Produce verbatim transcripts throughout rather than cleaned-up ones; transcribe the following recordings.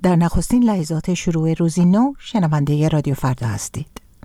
در نخستین لحظات شروع روزی نو شنونده رادیو فردا هستید.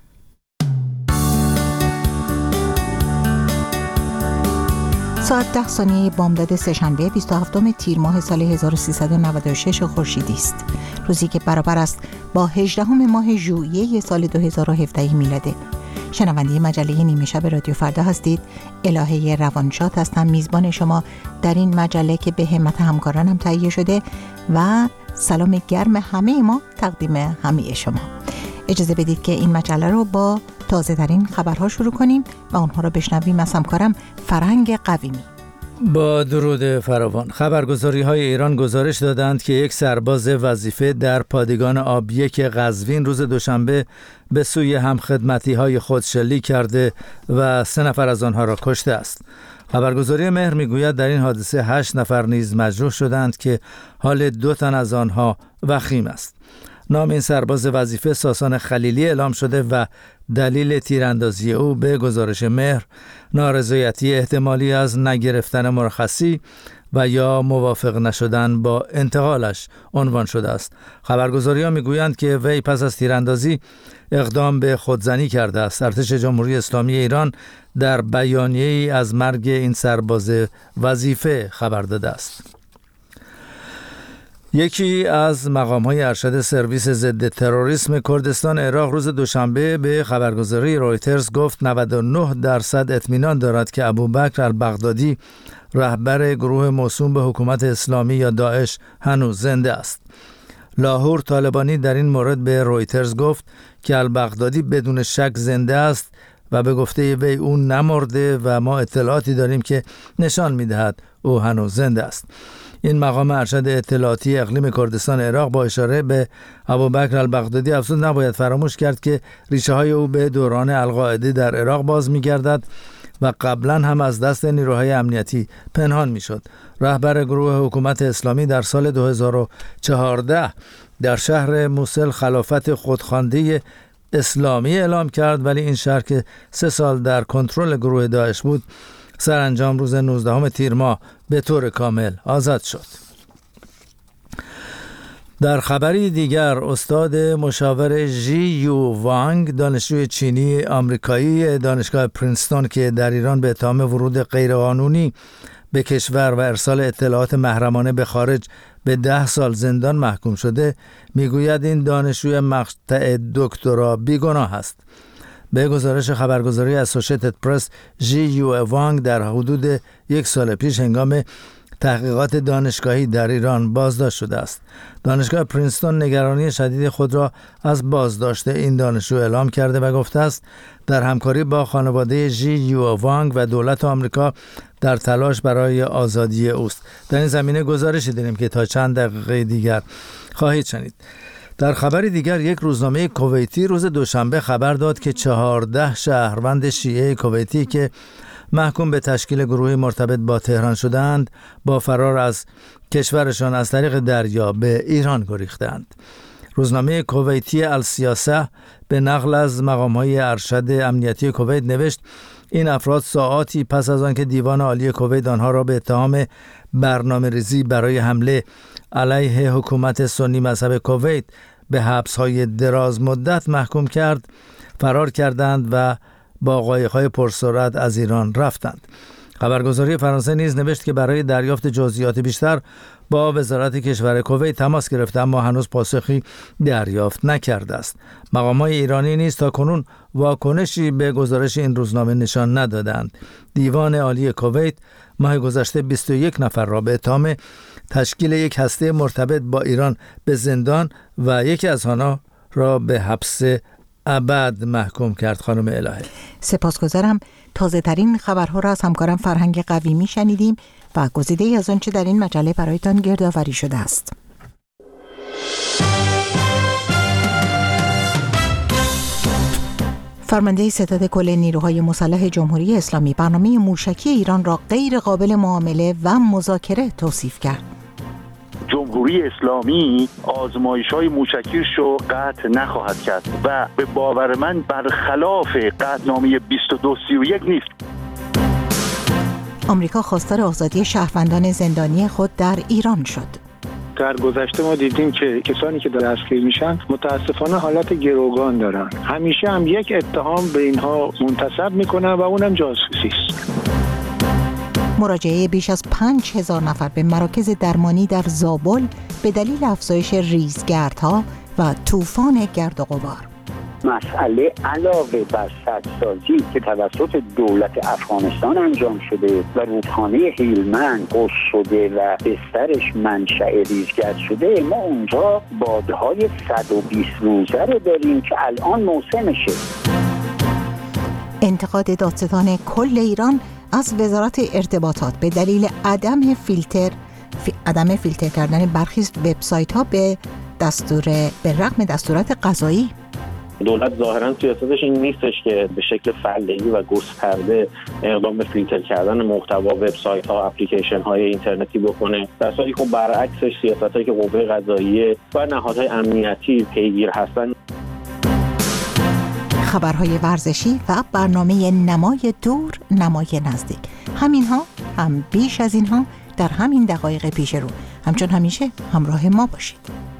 ساعت ده ثانیه بامداد سه‌شنبه بیست و هفتم تیر ماه سال هزار و سیصد و نود و شش خورشیدی است. روزی که برابر است با هجدهم ماه ژوئیه سال دو هزار و هفده میلادی. شنونده مجله نیمه شب رادیو فردا هستید. الهه روانشاد هستم، میزبان شما در این مجله که به همت همکارانم تهیه شده و سلام گرم همه ما تقدیم همه شما. اجازه بدید که این مجله رو با تازه ترین خبرها شروع کنیم و اونها رو بشنویم از همکارم فرهنگ قویمی. با درود فراوان. خبرگزاری های ایران گزارش دادند که یک سرباز وظیفه در پادگان آب یک قزوین روز دوشنبه به سوی همخدمتی های خود شلیک کرده و سه نفر از آنها را کشته است. خبرگزاری مهر میگوید در این حادثه هشت نفر نیز مجروح شدند که حال دو تن از آنها وخیم است. نام این سرباز وظیفه ساسان خلیلی اعلام شده و دلیل تیراندازی او به گزارش مهر نارضایتی احتمالی از نگرفتن مرخصی و یا موافق نشدن با انتقالش عنوان شده است. خبرگزاری‌ها میگویند که وی پس از تیراندازی اقدام به خودزنی کرده است. ارتش جمهوری اسلامی ایران در بیانیه‌ای از مرگ این سرباز وظیفه خبر داده است. یکی از مقام‌های ارشد سرویس ضد تروریسم کردستان عراق روز دوشنبه به خبرگزاری رویترز گفت نود و نه درصد اطمینان دارد که ابوبکر البغدادی رهبر گروه موسوم به حکومت اسلامی یا داعش هنوز زنده است. لاهور طالبانی در این مورد به رویترز گفت که البغدادی بدون شک زنده است و به گفته وی او نمرده و ما اطلاعاتی داریم که نشان می‌دهد او هنوز زنده است. این مقام ارشد اطلاعاتی اقلیم کردستان عراق با اشاره به ابوبکر البغدادی افزود نباید فراموش کرد که ریشه های او به دوران القاعده در عراق باز می‌گردد و قبلا هم از دست نیروهای امنیتی پنهان می‌شد. رهبر گروه حکومت اسلامی در سال دو هزار و چهارده در شهر موصل خلافت خودخوانده اسلامی اعلام کرد، ولی این شهر که سه سال در کنترل گروه داعش بود سرانجام روز نوزدهم تیر ماه به طور کامل آزاد شد. در خبری دیگر استاد مشاور ژی یو وانگ دانشجوی چینی آمریکایی دانشگاه پرینستون که در ایران به اتهام ورود غیرقانونی به کشور و ارسال اطلاعات محرمانه به خارج به ده سال زندان محکوم شده میگوید این دانشجوی مقطع دکترا بیگناه است. به گزارش خبرگزاری اسوسییتد پرس ژی یو وانگ در حدود یک سال پیش هنگام تحقیقات دانشگاهی در ایران بازداشت شده است. دانشگاه پرینستون نگرانی شدید خود را از بازداشت این دانشجو اعلام کرده و گفته است در همکاری با خانواده ژی یو وانگ و دولت آمریکا در تلاش برای آزادی اوست. در این زمینه گزارشی داریم که تا چند دقیقه دیگر خواهید شنید. در خبری دیگر یک روزنامه کویتی روز دوشنبه خبر داد که چهارده شهروند شیعه کویتی که محکوم به تشکیل گروهی مرتبط با تهران شدند با فرار از کشورشان از طریق دریا به ایران گریختند. روزنامه کویتی السیاسه به نقل از مقام‌های ارشد امنیتی کویت نوشت این افراد ساعاتی پس از آنکه دیوان عالی کویت آنها را به اتهام برنامه‌ریزی برای حمله علیه حکومت سنی مذهب کویت به حبس‌های دراز مدت محکوم کرد فرار کردند و با قایق‌های پرسرعت از ایران رفتند. خبرگزاری فرانسه نیز نوشت که برای دریافت جزئیات بیشتر با وزارت کشور کویت تماس گرفته اما هنوز پاسخی دریافت نکرده است. مقامات ایرانی نیز تا کنون واکنشی به گزارش این روزنامه نشان ندادند. دیوان عالی کویت ماه گذشته بیست و یک نفر را به اتهام تشکیل یک هسته مرتبط با ایران به زندان و یکی از آنها را به حبس ابد محکوم کرد. خانم الهه سپاسگزارم. تازه ترین خبرها را از همکارم فرهنگ قویمی شنیدیم و گزیده ای از آنچه در این مجله برایتان گردآوری شده است. فرمانده ستاد کل نیروهای مسلح جمهوری اسلامی برنامه موشکی ایران را غیر قابل معامله و مذاکره توصیف کرد. جمهوری اسلامی آزمایش‌های موشکیش رو قطع نخواهد کرد و به باور من برخلاف قطعنامه بیست و دو سی و یک نیست. آمریکا خواستار آزادی شهروندان زندانی خود در ایران شد. در گذشته ما دیدیم که کسانی که دستگیر میشن متاسفانه حالت گروگان دارن. همیشه هم یک اتهام به اینها منتسب میکنن و اونم جاسوسی است. مراجعه بیش از پنج هزار نفر به مراکز درمانی در زابل به دلیل افزایش ریزگردها و طوفان گرد و غبار. مسئله علاوه بر سدسازی که توسط دولت افغانستان انجام شده و رودخانه هیلمند قص شده و بسترش منشأ ریزگرد شده، ما اونجا بادهای صد و بیست روزه رو داریم که الان موسمشه. انتقاد دادستان کل ایران از وزارت ارتباطات به دلیل عدم فیلتر فی عدم فیلتر کردن برخی وبسایت‌ها به دستور به رغم دستورات قضایی. دولت ظاهراً سیاستش این نیستش که به شکل فردی و گسترده اقدام به فیلتر کردن محتوا وبسایت‌ها، اپلیکیشن‌های اینترنتی بکنه، در حالی که برعکسش سیاستایی که قوه قضاییه و نهادهای امنیتی پیگیر هستن. خبرهای ورزشی و برنامه نمای دور نمای نزدیک، همینها هم بیش از اینها در همین دقایق پیش رو. همچون همیشه همراه ما باشید.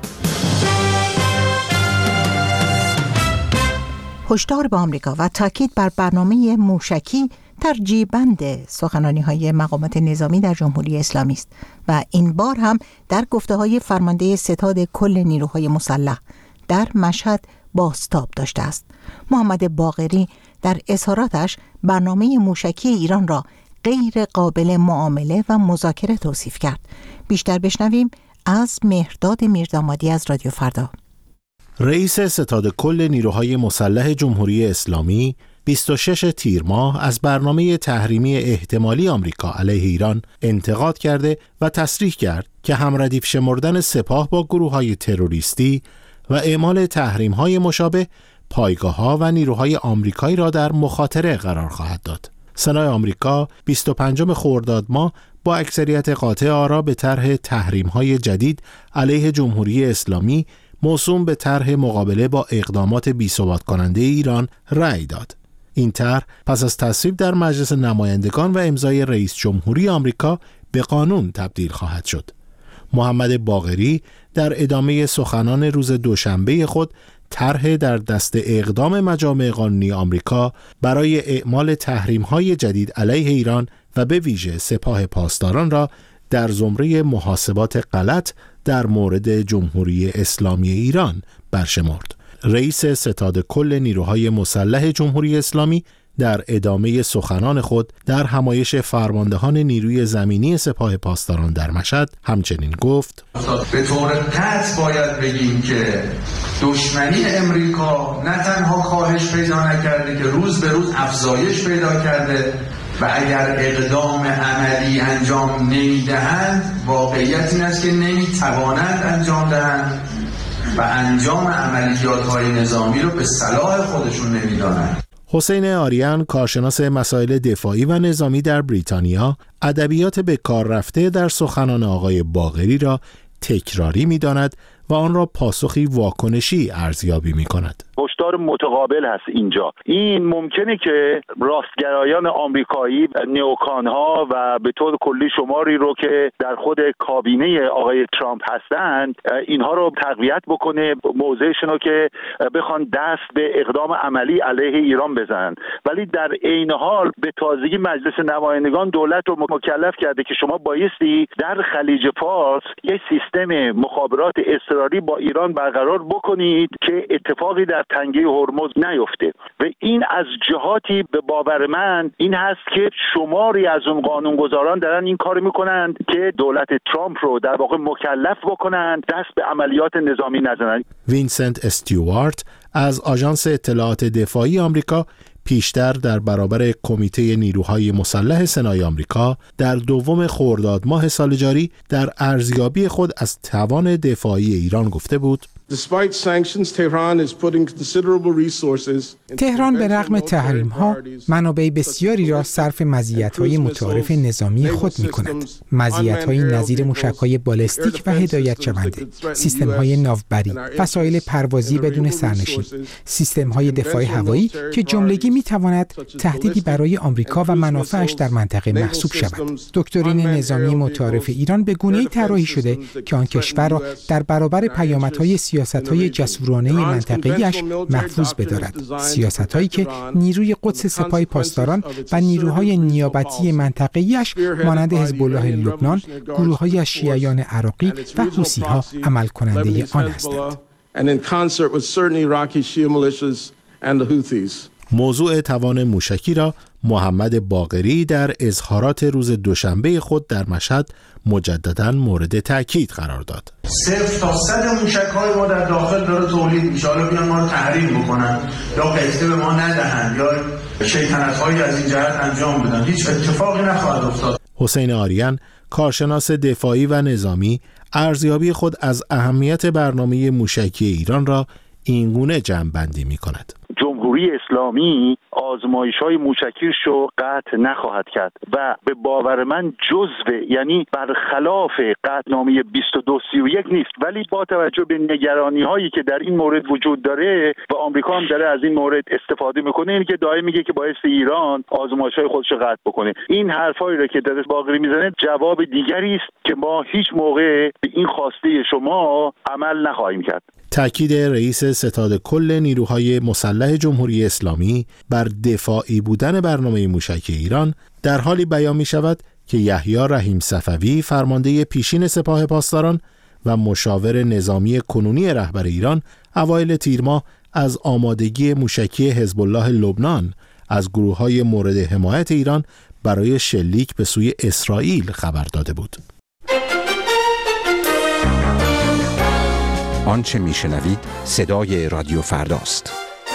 هشدار به آمریکا و تاکید بر برنامه موشکی ترجیبند سخنرانی‌های مقامات نظامی در جمهوری اسلامی است و این بار هم در گفته‌های فرمانده ستاد کل نیروهای مسلح در مشهد بازتاب داشته است. محمد باقری در اظهاراتش برنامه موشکی ایران را غیر قابل معامله و مذاکره توصیف کرد. بیشتر بشنویم از مهرداد میردامادی از رادیو فردا. رئیس ستاد کل نیروهای مسلح جمهوری اسلامی بیست و شش تیر ماه از برنامه تحریمی احتمالی آمریکا علیه ایران انتقاد کرده و تصریح کرد که همردیف شمردن سپاه با گروه‌های تروریستی و اعمال تحریم‌های مشابه پایگاه‌ها و نیروهای آمریکایی را در مخاطره قرار خواهد داد. سنای آمریکا بیست و پنجم خرداد ماه با اکثریت قاطع آرا به طرح تحریم‌های جدید علیه جمهوری اسلامی موسوم به طرح مقابله با اقدامات بی‌ثبات کننده ایران رأی داد. این طرح پس از تصویب در مجلس نمایندگان و امضای رئیس جمهوری آمریکا به قانون تبدیل خواهد شد. محمد باقری در ادامه سخنان روز دوشنبه خود طرح در دست اقدام مجامع قانونی آمریکا برای اعمال تحریم‌های جدید علیه ایران و به ویژه سپاه پاسداران را در زمره محاسبات غلط در مورد جمهوری اسلامی ایران برشمرد. رئیس ستاد کل نیروهای مسلح جمهوری اسلامی در ادامه سخنان خود در همایش فرماندهان نیروی زمینی سپاه پاسداران در مشهد همچنین گفت: به طور قطع باید بگیم که دشمنی امریکا نه تنها کاهش پیدا نکرده که روز به روز افزایش پیدا کرده و اگر اقدام عملی انجام نمیدهند واقعیت این است که نمیتوانند انجام دهند و انجام عملیات‌های نظامی رو به صلاح خودشون نمیدانند. حسین آریان، کارشناس مسائل دفاعی و نظامی در بریتانیا، ادبیات به کار رفته در سخنان آقای باقری را تکراری می‌داند و آن را پاسخی واکنشی ارزیابی می‌کند. هشدار متقابل هست اینجا. این ممکنه که راستگرایان آمریکایی، نیوکان‌ها و به طور کلی شماری رو که در خود کابینه آقای ترامپ هستند، اینها رو تقویت بکنه، موضعشون رو که بخوان دست به اقدام عملی علیه ایران بزنن. ولی در عین حال به تازگی مجلس نمایندگان دولت رو مکلف کرده که شما بایستی در خلیج فارس یک سیستم مخابرات اضطراری با ایران برقرار بکنید که اتفاقی در تنگه هرمز نیفته. و این از جهاتی به باور من این هست که شماری از اون قانونگذاران دارن این کار میکنند که دولت ترامپ رو در واقع مکلف بکنند دست به عملیات نظامی نزنند. وینسنت استیوارت از آژانس اطلاعات دفاعی آمریکا پیشتر در برابر کمیته نیروهای مسلح سنای آمریکا در دوم خرداد ماه سال جاری در ارزیابی خود از توان دفاعی ایران گفته بود: تهران به رغم تحریم‌ها منابع بسیاری را صرف مزیت‌های متعارف نظامی خود می‌کند. مزیت‌های نظیر موشک‌های بالستیک و هدایت شونده، سیستم‌های ناوبری، وسایل پروازی بدون سرنشین، سیستم‌های دفاع هوایی که جملگی می‌تواند تهدیدی برای آمریکا و منافعش در منطقه محسوب شود. دکترین نظامی متعارف ایران به گونه‌ای طراحی شده که آن کشور را در برابر پیامدهای سیاست‌های جسورانه منطقه‌ایش محفوظ بدارد، سیاست‌هایی که نیروی قدس سپاه پاسداران و نیروهای نیابتی منطقه‌ایش مانند حزب الله لبنان، گروه‌های از شیعیان عراقی و حوثی‌ها عمل کننده آن هستند. موضوع توان موشکی را محمد باقری در اظهارات روز دوشنبه خود در مشهد مجدداً مورد تأکید قرار داد. صفر تا صد موشک‌های ما در داخل داره تولید میشه، حالا بیان ما رو تحریم بکنن یا قطعه به ما ندهند یا شیطنت‌هایی از این جهت انجام بدن، هیچ اتفاقی نخواهد افتاد. حسین آریان، کارشناس دفاعی و نظامی، ارزیابی خود از اهمیت برنامه موشکی ایران را اینگونه جمع‌بندی می‌کند. جمهوری اسلامی آزمایش‌های موشکیش رو قطع نخواهد کرد و به باور من جزو، یعنی برخلاف قطعنامه بیست و دو سی و یک نیست، ولی با توجه به نگرانی‌هایی که در این مورد وجود داره و آمریکا هم داره از این مورد استفاده میکنه، اینی که دائم میگه که باعث ایران آزمایش‌های خودش رو قطع بکنه. این حرفایی رو که در باقری میزنه جواب دیگری است که ما هیچ موقع به این خواسته شما عمل نخواهیم کرد. تأکید رئیس ستاد کل نیروهای مسلح جمهوری اسلامی بر دفاعی بودن برنامه موشکی ایران در حالی بیان می شود که یحیی رحیم صفوی، فرمانده پیشین سپاه پاسداران و مشاور نظامی کنونی رهبر ایران، اوایل تیر ماه از آمادگی موشکی حزب الله لبنان از گروه‌های مورد حمایت ایران برای شلیک به سوی اسرائیل خبر داده بود. آنچه میشنوید صدای رادیو فرداست.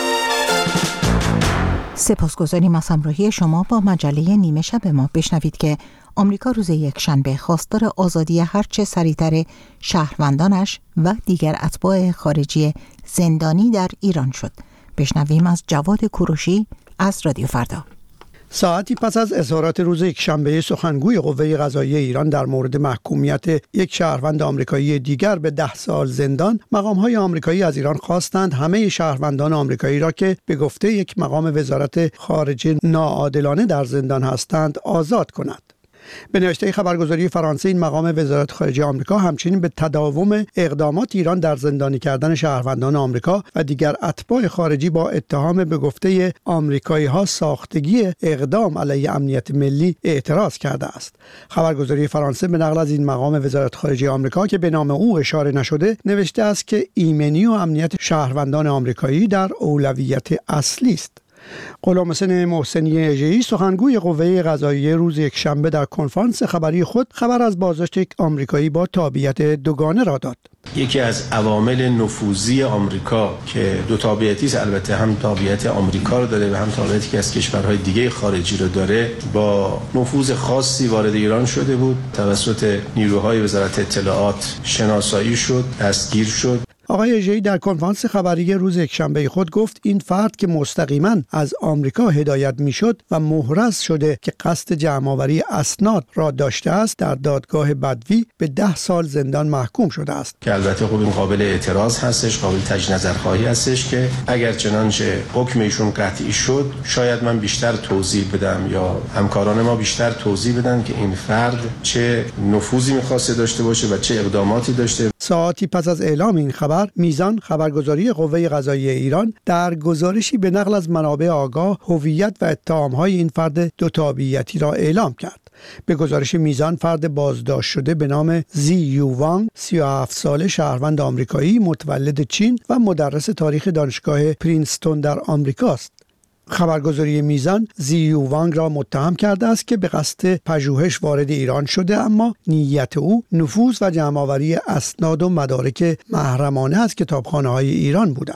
سپاسگزاریم از همراهی شما با مجله نیمه شب ما. بشنوید که آمریکا روز یکشنبه خواستار آزادی هرچه سریعتر شهروندانش و دیگر اتباع خارجی زندانی در ایران شد. بشنویم از جواد کوروشی از رادیو فردا. ساعتی پس از اظهارات روز یکشنبه سخنگوی قوه قضاییه ایران در مورد محکومیت یک شهروند آمریکایی دیگر به ده سال زندان، مقام‌های آمریکایی از ایران خواستند همه شهروندان آمریکایی را که به گفته یک مقام وزارت خارجه ناعادلانه در زندان هستند آزاد کند. به نوشته خبرگزاری فرانسه، این مقام وزارت خارجه آمریکا همچنین به تداوم اقدامات ایران در زندانی کردن شهروندان آمریکا و دیگر اتباع خارجی با اتهام به گفته آمریکایی‌ها ساختگی اقدام علیه امنیت ملی اعتراض کرده است. خبرگزاری فرانسه به نقل از این مقام وزارت خارجه آمریکا که به نام او اشاره نشده نوشته است که ایمنی و امنیت شهروندان آمریکایی در اولویت اصلی است. غلامحسین محسنی اژه‌ای، سخنگوی قوه قضاییه، روز یکشنبه در کنفرانس خبری خود خبر از بازداشت یک آمریکایی با تابعیت دوگانه را داد. یکی از عوامل نفوذی آمریکا که دو تابعیتی است، البته هم تابعیت آمریکا رو داره و هم تابعیتی که از کشورهای دیگه خارجی رو داره، با نفوذ خاصی وارد ایران شده بود، توسط نیروهای وزارت اطلاعات شناسایی شد، دستگیر شد. آقای اژه‌ای در کنفرانس خبری روز یکشنبه خود گفت این فرد که مستقیما از آمریکا هدایت میشد و محرز شده که قصد جمع‌آوری اسناد را داشته است، در دادگاه بدوی به ده سال زندان محکوم شده است. که البته خب این قابل اعتراض هستش، قابل تجدید نظرخواهی هستش که اگر چنانچه حکم ایشون قطعی شد، شاید من بیشتر توضیح بدم یا همکاران ما بیشتر توضیح بدن که این فرد چه نفوذی می‌خواسته داشته باشه و چه اقداماتی داشته. ساعتی پس از اعلام این خبر، میزان، خبرگزاری قوه قضاییه ایران، در گزارشی به نقل از منابع آگاه هویت و اتهام‌های این فرد دو تابعیتی را اعلام کرد. به گزارش میزان، فرد بازداشت شده به نام زی یو وانگ، سی و هفت ساله، شهروند آمریکایی، متولد چین و مدرس تاریخ دانشگاه پرینستون در آمریکا است. خبرگزاری میزان زی یو وانگ را متهم کرده است که به قصد پژوهش وارد ایران شده، اما نیت او نفوذ و جمع‌آوری اسناد و مدارک محرمانه از کتابخانه‌های ایران بوده است.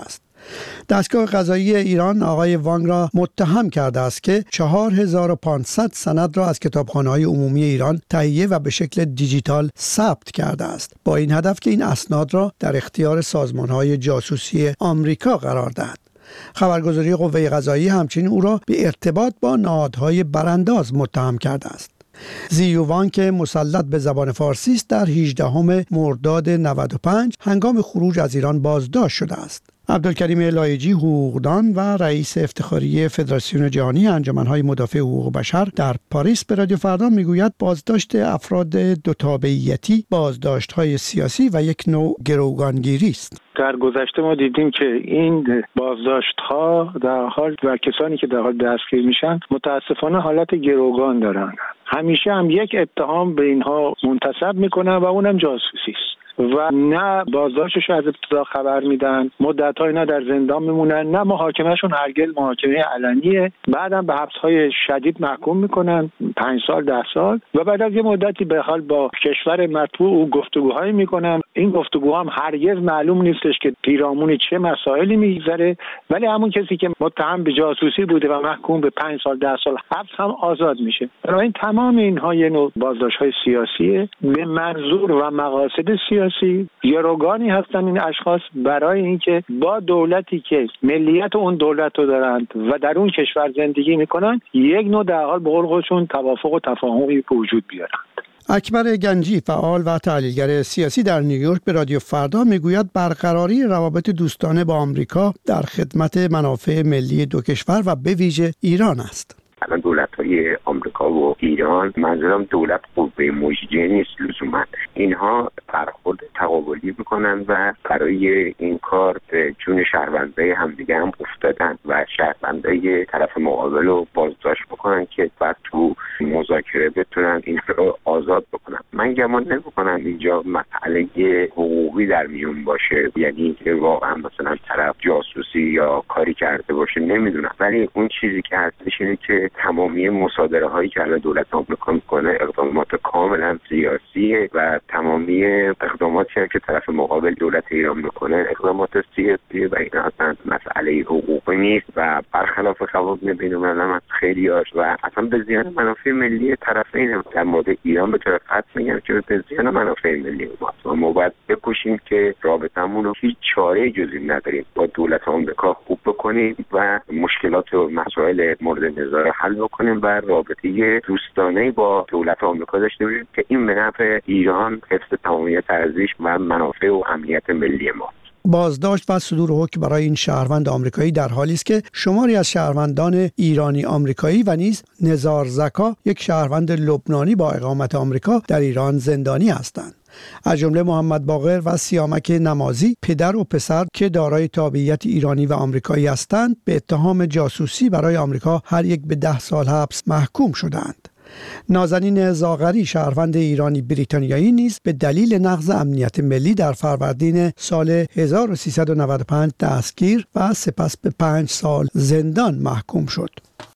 دستگاه قضایی ایران آقای وانگ را متهم کرده است که چهار هزار و پانصد سند را از کتابخانه‌های عمومی ایران تهیه و به شکل دیجیتال ثبت کرده است، با این هدف که این اسناد را در اختیار سازمان‌های جاسوسی آمریکا قرار دهد. خبرگزاری قوه قضاییه همچنین او را به ارتباط با نهادهای برانداز متهم کرده است. زیو وانگ که مسلط به زبان فارسی است، در هجدهم مرداد نود و پنج هنگام خروج از ایران بازداشت شده است. عبدالکریم لایجی، حقوقدان و رئیس افتخاری فدراسیون جهانی انجمن‌های مدافع حقوق بشر در پاریس به رادیو فردا میگوید بازداشت افراد دو تابعیتی بازداشت‌های سیاسی و یک نوع گروگانگیری است. در گذشته ما دیدیم که این بازداشت‌ها در حال و کسانی که در حال دستگیر میشن متاسفانه حالت گروگان دارن. همیشه هم یک اتهام به اینها منتسب میکنن و اونم جاسوسی است و نه بازداشتش از ابتدا خبر میدن، مدت‌های نه در زندان میمونن، نه محاکمهشون هرگز محاکمه علنیه، بعدم به حبس‌های شدید محکوم میکنن، پنج سال ده سال، و بعد از یه مدتی به حال با کشور مطبوع او گفتگوهایی میکنن. این گفتگوها هم هرگز معلوم نیستش که پیرامون چه مسائلی میگذره، ولی همون کسی که متهم به جاسوسی بوده و محکوم به پنج سال ده سال حبس هم آزاد میشه. بنابراین تمام اینها یه نوع بازداشت‌های سیاسیه به منظور و مقاصد سیاسی. گروگانی هستن این اشخاص برای اینکه با دولتی که ملیت اون دولت رو دارند و در اون کشور زندگی میکنن یک نوع در حال به قول خودشون توافق و تفاهمی به وجود بیارند. اکبر گنجی، فعال و تحلیلگر سیاسی در نیویورک، به رادیو فردا میگوید برقراری روابط دوستانه با آمریکا در خدمت منافع ملی دو کشور و به ویژه ایران است. الان دولت‌های آمریکا و ایران، منظورم دولت قوه مجریه نیست لزوما، اینها برخورد تقابلی میکنن و برای این کار به جون شهروندای همدیگه هم افتادن و شهروندای طرف مقابل رو بازداشت بکنن که بعد تو مذاکره بتونن این رو آزاد بکنن. من گمان نمی‌کنم اینجا مسئله حقوقی در میون باشه، یعنی که واقعا مثلا طرف جاسوسی یا کاری کرده باشه، نمیدونم، ولی اون چیزی که هستش اینه که تمامی مصادره هایی که الان دولت آمریکا میکنه اقدامات کاملا سیاسیه و تمامی اقداماتی که طرف مقابل دولت ایران میکنه اقدامات سیاسیه و این اصلا مسئله حقوقی نیست و برخلاف قوانین بین‌المللی خیلیاش و اصلا به زیان منافع ملی طرفین. در مورد ایران به طرف خط میگم که به زیان منافع ملی ما ما باید بکوشیم که رابطمون رو هیچ چاره جزی نداریم با دولت آمریکا خوب بکنیم و مشکلات و مسائل مورد نظر حل بکنیم و رابطه دوستانه با دولت آمریکا داشته باشیم که این به نفع ایران، حفظ تمامیت ارزش و منافع و امنیت ملی ما. بازداشت و صدور حکم برای این شهروند آمریکایی در حالی است که شماری از شهروندان ایرانی آمریکایی و نیز نزار زکا، یک شهروند لبنانی با اقامت آمریکا، در ایران زندانی هستند. از جمله محمد باقر و سیامک نمازی، پدر و پسر که دارای تابعیت ایرانی و آمریکایی هستند، به اتهام جاسوسی برای آمریکا هر یک به ده سال حبس محکوم شدند. نازنین زاغری، شهروند ایرانی بریتانیایی، نیز به دلیل نقض امنیت ملی در فروردین سال هزار و سیصد و نود و پنج دستگیر و سپس به پنج سال زندان محکوم شد.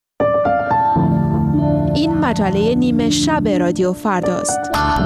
این مجله نیمه شب رادیو فرداست.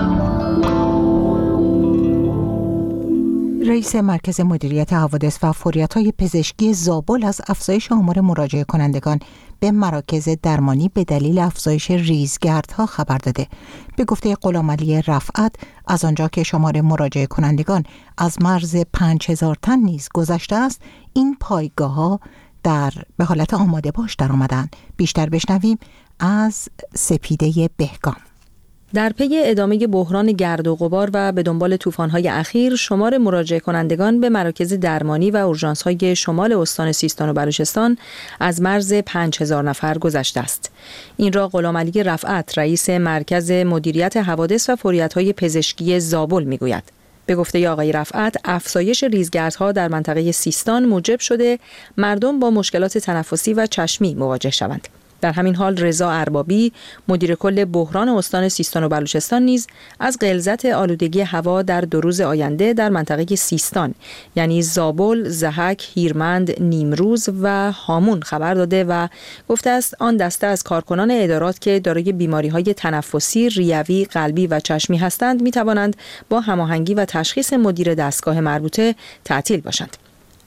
رئیس مرکز مدیریت حوادث و فوریت‌های پزشکی زابل از افزایش آمار مراجعه کنندگان به مراکز درمانی به دلیل افزایش ریزگردها خبر داده. به گفته غلامعلی رفعت، از آنجا که شمار مراجعه کنندگان از مرز پنج هزار تن نیز گذشته است، این پایگاه‌ها در به حالت آماده باش در آمدند. بیشتر بشنویم از سپیده بهگام. در پی ادامه بحران گرد و غبار و به دنبال طوفان‌های اخیر، شمار مراجعه کنندگان به مراکز درمانی و اورژانس‌های شمال استان سیستان و بلوچستان از مرز پنج هزار نفر گذشته است. این را غلامعلی رفعت، رئیس مرکز مدیریت حوادث و فوریت‌های پزشکی زابل میگوید. به گفته آقای رفعت، افزایش ریزگردها در منطقه سیستان موجب شده مردم با مشکلات تنفسی و چشمی مواجه شوند. در همین حال رضا اربابی، مدیر کل بحران استان سیستان و بلوچستان، نیز از غلظت آلودگی هوا در دو روز آینده در منطقه سیستان، یعنی زابل، ضحک، هیرمند، نیمروز و هامون خبر داده و گفته است آن دسته از کارکنان ادارات که دارای بیماری‌های تنفسی، ریوی، قلبی و چشمی هستند، می‌توانند با هماهنگی و تشخیص مدیر دستگاه مربوطه تعطیل باشند.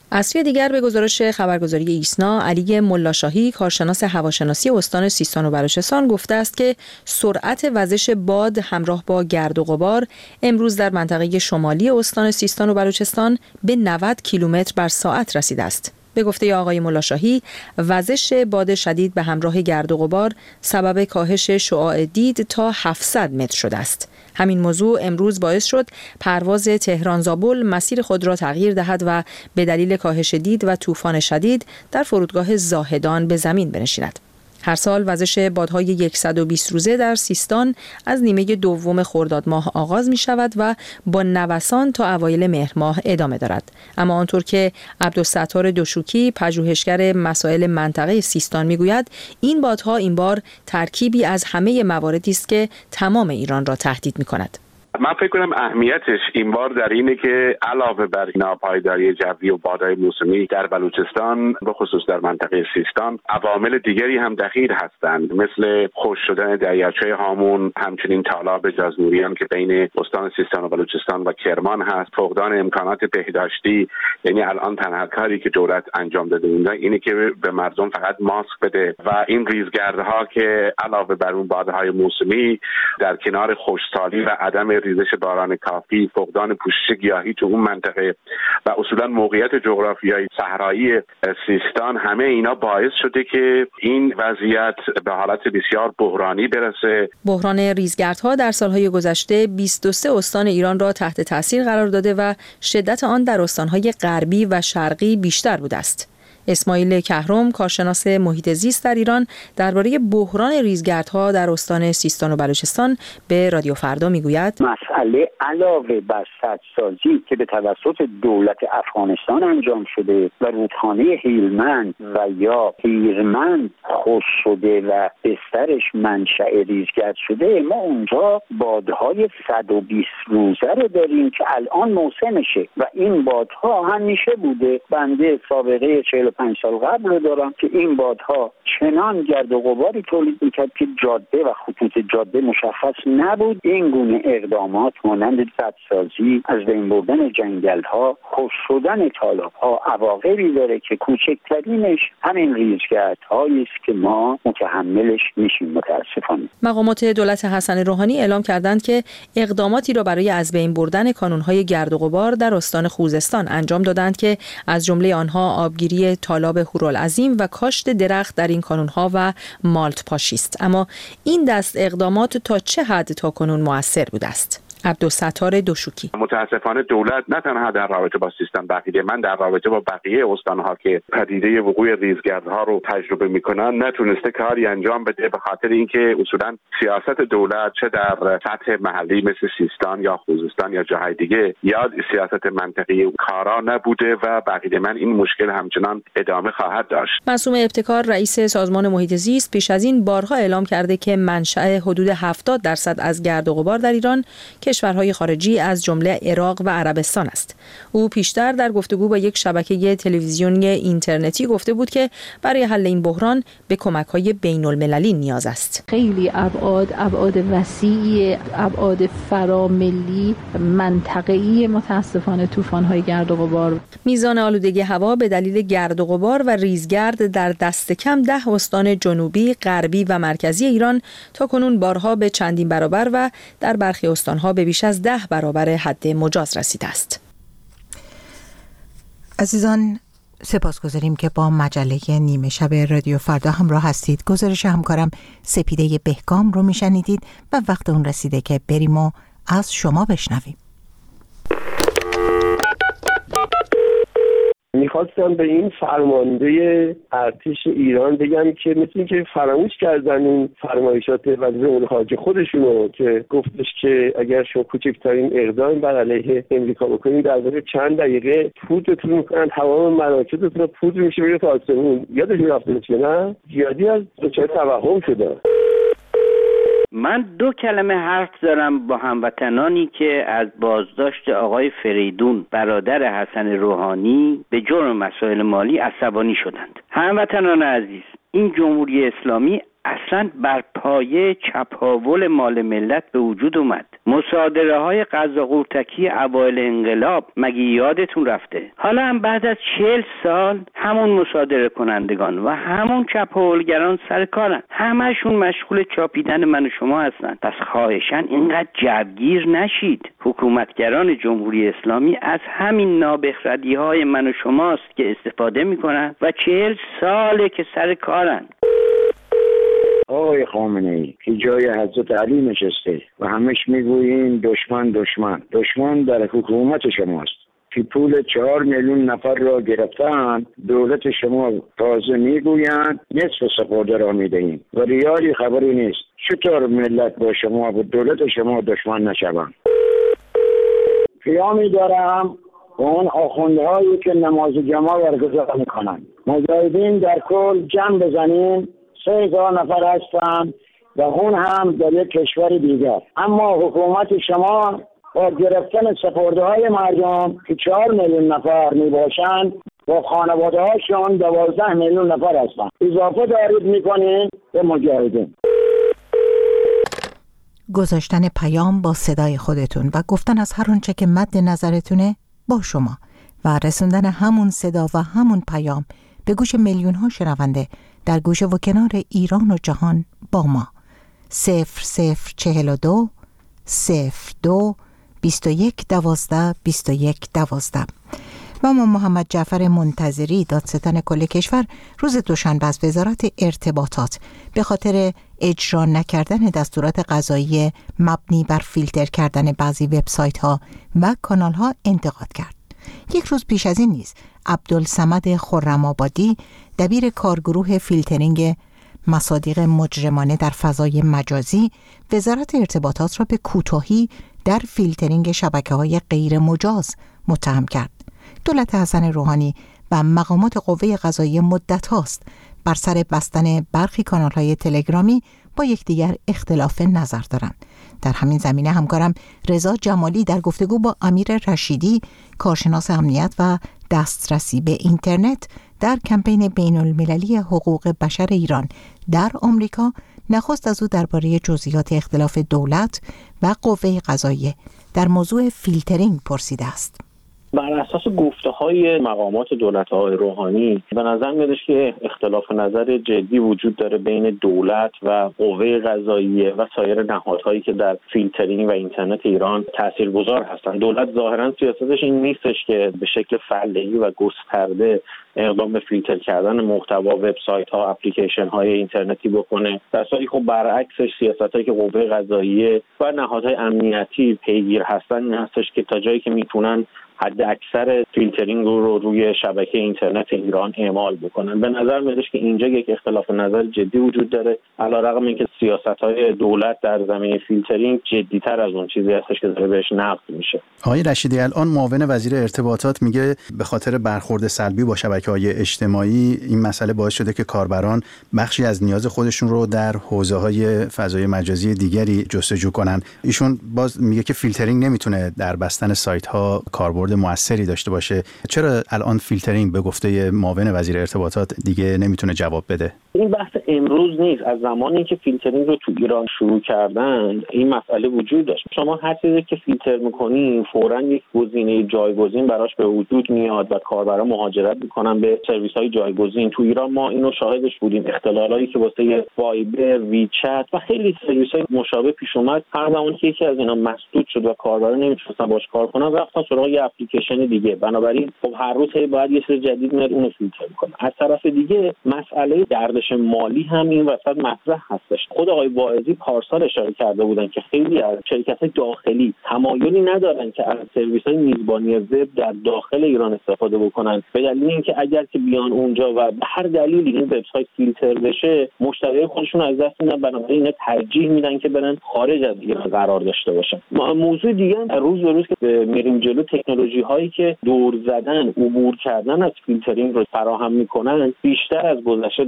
از سوی دیگر به گزارش خبرگزاری ایسنا، علی ملاشاهی کارشناس هواشناسی استان سیستان و بلوچستان گفته است که سرعت وزش باد همراه با گرد و غبار امروز در منطقه شمالی استان سیستان و بلوچستان به نود کیلومتر بر ساعت رسیده است. به گفته آقای ملاشاهی، وزش باد شدید به همراه گرد و غبار سبب کاهش شعاع دید تا هفتصد متر شده است. همین موضوع امروز باعث شد پرواز تهران زابل مسیر خود را تغییر دهد و به دلیل کاهش دید و طوفان شدید در فرودگاه زاهدان به زمین بنشیند. هر سال وزش بادهای صد و بیست روزه در سیستان از نیمه دوم خرداد ماه آغاز می شود و با نوسان تا اوایل مهر ماه ادامه دارد. اما آنطور که عبدالستار دوشوکی پژوهشگر مسائل منطقه سیستان می گوید، این بادها این بار ترکیبی از همه مواردی است که تمام ایران را تهدید می کند. من فکر کنم اهمیتش این بار در اینه که علاوه بر ناپایداری جوی و بادهای موسمی در بلوچستان به خصوص در منطقه سیستان، عوامل دیگری هم دخیل هستند، مثل خشک شدن دریاچه هامون، همچنین تالاب جازنوریان که بین استان سیستان و بلوچستان و کرمان هست، فقدان امکانات بهداشتی. یعنی الان تنها کاری که دولت انجام داده اونجا اینه که به مردم فقط ماسک بده و این ریزگردها که علاوه بر اون بادهای موسمی در کنار خشکسالی و عدم ریزش باران کافی، فقدان پوشش گیاهی تو اون منطقه و اصولا موقعیت جغرافیایی صحرایی سیستان، همه اینا باعث شده که این وضعیت به حالت بسیار بحرانی برسه. بحران ریزگردها در سالهای گذشته بیست و سه استان ایران را تحت تاثیر قرار داده و شدت آن در استانهای غربی و شرقی بیشتر بوده است. اسماعیل کهرم کارشناس محیط زیست در ایران درباره بحران ریزگردها در استان سیستان و بلوچستان به رادیو فردا میگوید مسئله علاوه بر سدسازی که به توسط دولت افغانستان انجام شده و رودخانه هیلمند و یا هیرمند خشک شده و بسترش منشأ ریزگرد شده، ما اونجا بادهای صد و بیست روزه رو داریم که الان موسمشه و این بادها همیشه بوده. بنده سابقه چهل و پنج سال قبل رو دارم که این بادها چنان گرد و غباری تولید میکرد که جاده و خطوط جاده مشخص نبود. این گونه اقدامات مانند سدسازی، از بین بردن جنگل‌ها، خشک شدن تالاب‌ها عواقبی داره که کوچکترینش همین ریزگردهایی است که ما متحملش میشیم متاسفانه. مقامات دولت حسن روحانی اعلام کردند که اقداماتی را برای از بین بردن کانون‌های گرد و غبار در استان خوزستان انجام دادند که از جمله آنها آبگیری تالاب هورالعظیم و کاشت درخت در این کانون‌ها و مالت پاشی است. اما این دست اقدامات تا چه حد تاکنون مؤثر بوده است؟ عبدالستار دوشوکی: متاسفانه دولت نه تنها در رابطه با سیستان بقیه، من در رابطه با بقیه استانها که پدیده وقوع ریزگردها رو تجربه میکنن نتونسته کاری انجام بده، به خاطر اینکه اصولا سیاست دولت چه در سطح محلی مثل سیستان یا خوزستان یا جاهای دیگه یا سیاست منطقی کارا نبوده و بقیه من این مشکل همچنان ادامه خواهد داشت. معصوم ابتکار رئیس سازمان محیط زیست پیش از این بارها اعلام کرده که منشأ حدود هفتاد درصد از گرد و غبار در ایران کشورهای خارجی از جمله عراق و عربستان است. او پیشتر در گفتگو با یک شبکه تلویزیونی اینترنتی گفته بود که برای حل این بحران به کمک‌های بین‌المللی نیاز است. خیلی ابعاد ابعاد وسیع، ابعاد فراملی، منطقه‌ای متاسفانه طوفان‌های گرد و غبار. میزان آلودگی هوا به دلیل گرد و غبار و ریزگرد در دست کم ده استان جنوبی، غربی و مرکزی ایران تاکنون بارها به چندین برابر و در برخی استان‌ها به بیش از ده برابر حد مجاز رسیده است. عزیزان، سپاسگزاریم که با مجله نیمه شب رادیو فردا همراه هستید. گزارش همکارم سپیده بهگام رو میشنیدید و وقت اون رسیده که بریم و از شما بشنویم. میخواستم به این فرمانده ارتش ایران بگم که مثل اینکه فراموش کردن این فرمایشات وزیر امور خارجه خودشونو که گفتش که اگر شما کوچکترین اقدام بر علیه امریکا بکنید در واقع چند دقیقه پودرتون میکنن، تمام مراکزتون رو پودر میشه میره تا آسمون. یادش رفته که نه زیادی از دچار توهم شدن. من دو کلمه حرف دارم با هموطنانی که از بازداشت آقای فریدون برادر حسن روحانی به جرم مسائل مالی عصبانی شدند. هموطنان عزیز، این جمهوری اسلامی اصلا بر پایه چپاول مال ملت به وجود اومد مصادره های غذا قورتکی اوایل انقلاب مگه یادتون رفته؟ حالا هم بعد از چهل سال همون مصادره کنندگان و همون چپاولگران سر کارن، همشون مشغول چاپیدن من و شما هستن. پس خواهشاً اینقدر جوگیر نشید. حکومتگران جمهوری اسلامی از همین نابخردی های من و شماست که استفاده میکنن و چهل ساله که سر کارن. آقای خامنه‌ای که جای حضرت علی نشسته و همش میگویین دشمن دشمن دشمن در حکومت شماست که پول چهار میلیون نفر را گرفتن. دولت شما تازه میگویند نصف سپرده را میدهیم و ریالی خبری نیست. چطور ملت با شما و دولت شما دشمن نشوند؟ قیامی دارم و اون آخوندهایی که نماز جمعه برگزار میکنن. مجاهدین در کل جمع بزنیم سه هزار نفر هستند و اون هم در یک کشور دیگر. اما حکومت شما با گرفتن سپرده های مردم که چهار میلیون نفر می باشند و خانواده هاشون دوازده میلیون نفر هستند اضافه دارید میکنید به مجاهدین. گذاشتن پیام با صدای خودتون و گفتن از هر آنچه که مد نظرتونه با شما و رسوندن همون صدا و همون پیام به گوش میلیون ها شنونده در گوشه و کنار ایران و جهان با ما. صفر صفر چهل و دو صفر دو بیست و یک دوازده بیست و یک دوازده. و ما محمد جعفر منتظری دادستان کل کشور روز دوشنبه از وزارت ارتباطات به خاطر اجرا نکردن دستورات قضایی مبنی بر فیلتر کردن بعضی وبسایت ها و کانال ها انتقاد کرد. یک روز پیش از این نیز عبدالصمد خرم‌آبادی دبیر کارگروه فیلترینگ مصادیق مجرمانه در فضای مجازی وزارت ارتباطات را به کوتاهی در فیلترینگ شبکه‌های غیر مجاز متهم کرد. دولت حسن روحانی و مقامات قوه قضاییه مدت هاست بر سر بستن برخی کانال‌های تلگرامی با یکدیگر اختلاف نظر دارند. در همین زمینه همکارم رضا جمالی در گفتگو با امیر رشیدی کارشناس امنیت و دسترسی به اینترنت در کمپین بین المللی حقوق بشر ایران در آمریکا نخست از او درباره جزئیات اختلاف دولت و قوه قضاییه در موضوع فیلترینگ پرسیده است. بر اساس گفته‌های مقامات دولت آقای روحانی به نظر میادش که اختلاف نظر جدی وجود داره بین دولت و قوه قضاییه و سایر نهادهایی که در فیلترینگ و اینترنت ایران تاثیرگذار هستند. دولت ظاهراً سیاستش این نیستش که به شکل فعلی و گسترده اقدام به فیلتر کردن محتوا وبسایت‌ها، اپلیکیشن‌های اینترنتی بکنه. در حالی خب برعکسش سیاستایی که قوه قضاییه و نهادهای امنیتی پیگیر هستن این هستش که تا جایی که میتونن حد اکثر فیلترینگ رو روی شبکه اینترنت ایران اعمال بکنن. به نظر میاد که اینجا یک اختلاف نظر جدی وجود داره، علیرغم اینکه سیاست‌های دولت در زمینه فیلترینگ جدی‌تر از اون چیزی هستش که داره بهش نقد میشه. آقای رشیدی، الان معاون وزیر ارتباطات میگه به خاطر برخورد سلبی با شبکه‌های اجتماعی این مسئله باعث شده که کاربران بخشی از نیاز خودشون رو در حوزه‌های فضای مجازی دیگری جستجو کنن. ایشون باز میگه که فیلترینگ نمیتونه در بستن سایت‌ها کاربرد موثری داشته باشه. چرا الان فیلترینگ به گفته معاون وزیر ارتباطات دیگه نمیتونه جواب بده؟ این بحث امروز نیست. از زمانی که فیلترینگ رو تو ایران شروع کردن این مسئله وجود داشت. شما هر چیزی که فیلتر می‌کنین فوراً یک گزینه جایگزین براش به وجود میاد و کاربرا مهاجرت می‌کنن به سرویس‌های جایگزین. تو ایران ما اینو شاهدش بودیم، اختلالایی که واسه وایبر، ویچت و خیلی سرویس‌های مشابه پیش اومد. هر زمانی که یکی از اینا مسدود شد و کاربرا نمی‌تونستن باهاش کار کنن رفتن سراغ یه اپلیکیشن دیگه. بنابراین خب هر روز باید یه سری جدید میاد اونو فیلتر می‌کنه. از طرف دیگه مسئله گردش مالی هم این وسط مطرح هستش. خود آقای واعظی پارسال اشاره کرده بودن که خیلی از شرکت‌های داخلی تمایلی ندارن که از سرویس‌های میزبانی وب در داخل ایران استفاده بکنن، به دلیل اینکه اگر که بیان اونجا و به هر دلیلی این وبسایت فیلتر بشه مشتری خودشون از دست میدن، بنابراین اینا ترجیح میدن که برن خارج از ایران قرار داشته باشن. موضوع دیگه روز به روز که میریم جلو تکنولوژی هایی که دور زدن عبور کردن از فیلترینگ رو فراهم میکنن بیشتر از گذشته در دست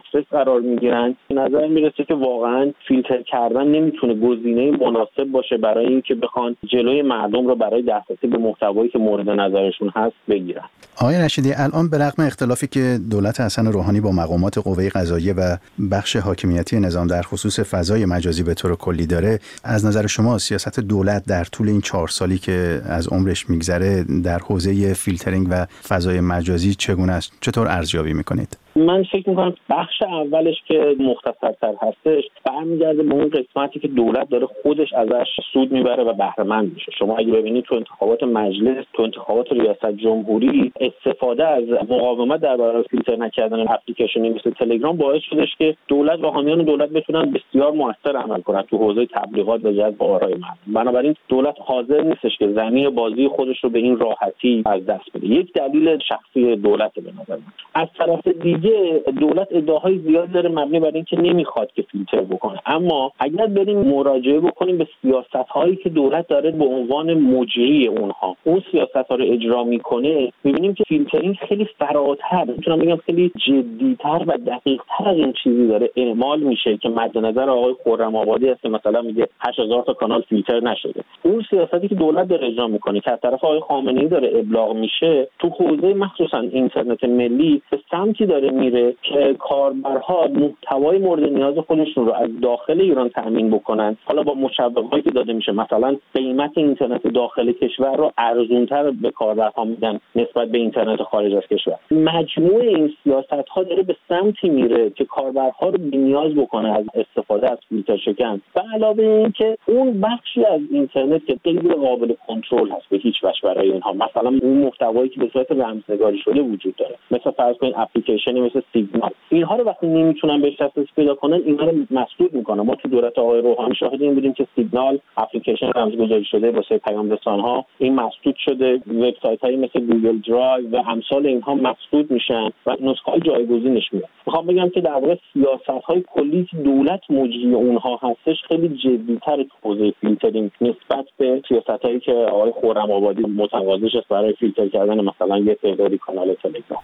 دسترس قرار میگیرن. به نظر میرسه که واقعا فیلتر کردن نمیتونه گزینه مناسب باشه برای اینکه بخوان جلوی مردم رو برای دسترسی به محتوایی که مورد نظرشون هست بگیرن. آقای رشیدی، الان به رغم اختلافی که دولت حسن روحانی با مقامات قوه قضاییه و بخش حاکمیتی نظام در خصوص فضای مجازی به طور کلی داره، از نظر شما سیاست دولت در طول این چهار سالی که از عمرش میگذره در حوزه فیلترینگ و فضای مجازی چگونه است؟ چطور ارزیابی میکنید؟ من فکر میکنم بخش اولش که مختصرتر هستش برمیگرده به اون قسمتی که دولت داره خودش ازش سود میبره و بهره مند میشه. شما اگه ببینید تو انتخابات مجلس، تو انتخابات ریاست جمهوری، استفاده از مقاومت در برابر فیلتر نکردن اپلیکیشنی مثل تلگرام باعث شدش که دولت و حامیان دولت بتونن بسیار موثر عمل کنن تو حوزه تبلیغات و جذب آرای مردم. بنابراین دولت حاضر نیستش که زمین بازی خودش رو به این راحتی از دست بده. یک دلیل شخصی دولت به نظر من. از طرف دیگه دولت ادعاهای زیاد داره مبنی بر اینکه نمیخواد که فیلتر بکنه، اما اگر بریم مراجعه بکنیم به سیاست‌هایی که دولت داره به عنوان مجری اونها اون سیاست‌ها رو اجرا میکنه، میبینیم که فیلترینگ خیلی فراتر، میتونم بگم خیلی جدی‌تر و دقیق‌تر از این چیزی داره اعمال میشه که مد نظر آقای خرم آبادی است که مثلا میگه هشت هزار تا کانال فیلتر نشده. اون سیاستی که دولت داره اجرا میکنه که از طرف آقای خامنه‌ای داره ابلاغ میشه تو حوزه مخصوصا اینترنت ملی به سمتی داره میره که کاربرها محتوای مورد نیاز خودشون رو از داخل ایران تامین بکنن، حالا با مشوق‌هایی که داده میشه، مثلا قیمت اینترنت داخل کشور رو ارزان‌تر به کاربرها میدن نسبت به اینترنت خارج از کشور. مجموع این سیاست‌ها داره به سمتی میره که کاربرها رو بی‌نیاز بکنه از استفاده از فیلتر شکن. به علاوه اینکه اون بخشی از اینترنت که غیر قابل کنترل هست به هیچ وجه برای اینها، مثلا اون محتوایی که به صورت رمزنگاری شده وجود داره، مثلا فرض کنید اپلیکیشنی مثل سیگنال، اینها رو وقتی نمیتونن بهش دسترسی پیدا کنن اینها رو مسدود میکنن. ما تو دولت آقای روحانی شاهد این بودیم که سیگنال اپلیکیشن رمزگذاری شده واسه پیام رسان‌ها این مسدود شده، وبسایت‌هایی مثل گوگل درایو و امثال اینها مسدود میشن و نسخه‌های جایگزینش میاد. میخوام بگم که در واقع سیاست‌های کلی که دولت مجری اونها هستش خیلی جدی‌تر تو حوزه فیلترینگ نسبت به سیاست‌هایی که آقای خرم آبادی متقاضیش است برای فیلتر کردن مثلا یه تعدادی کانال تلگرام.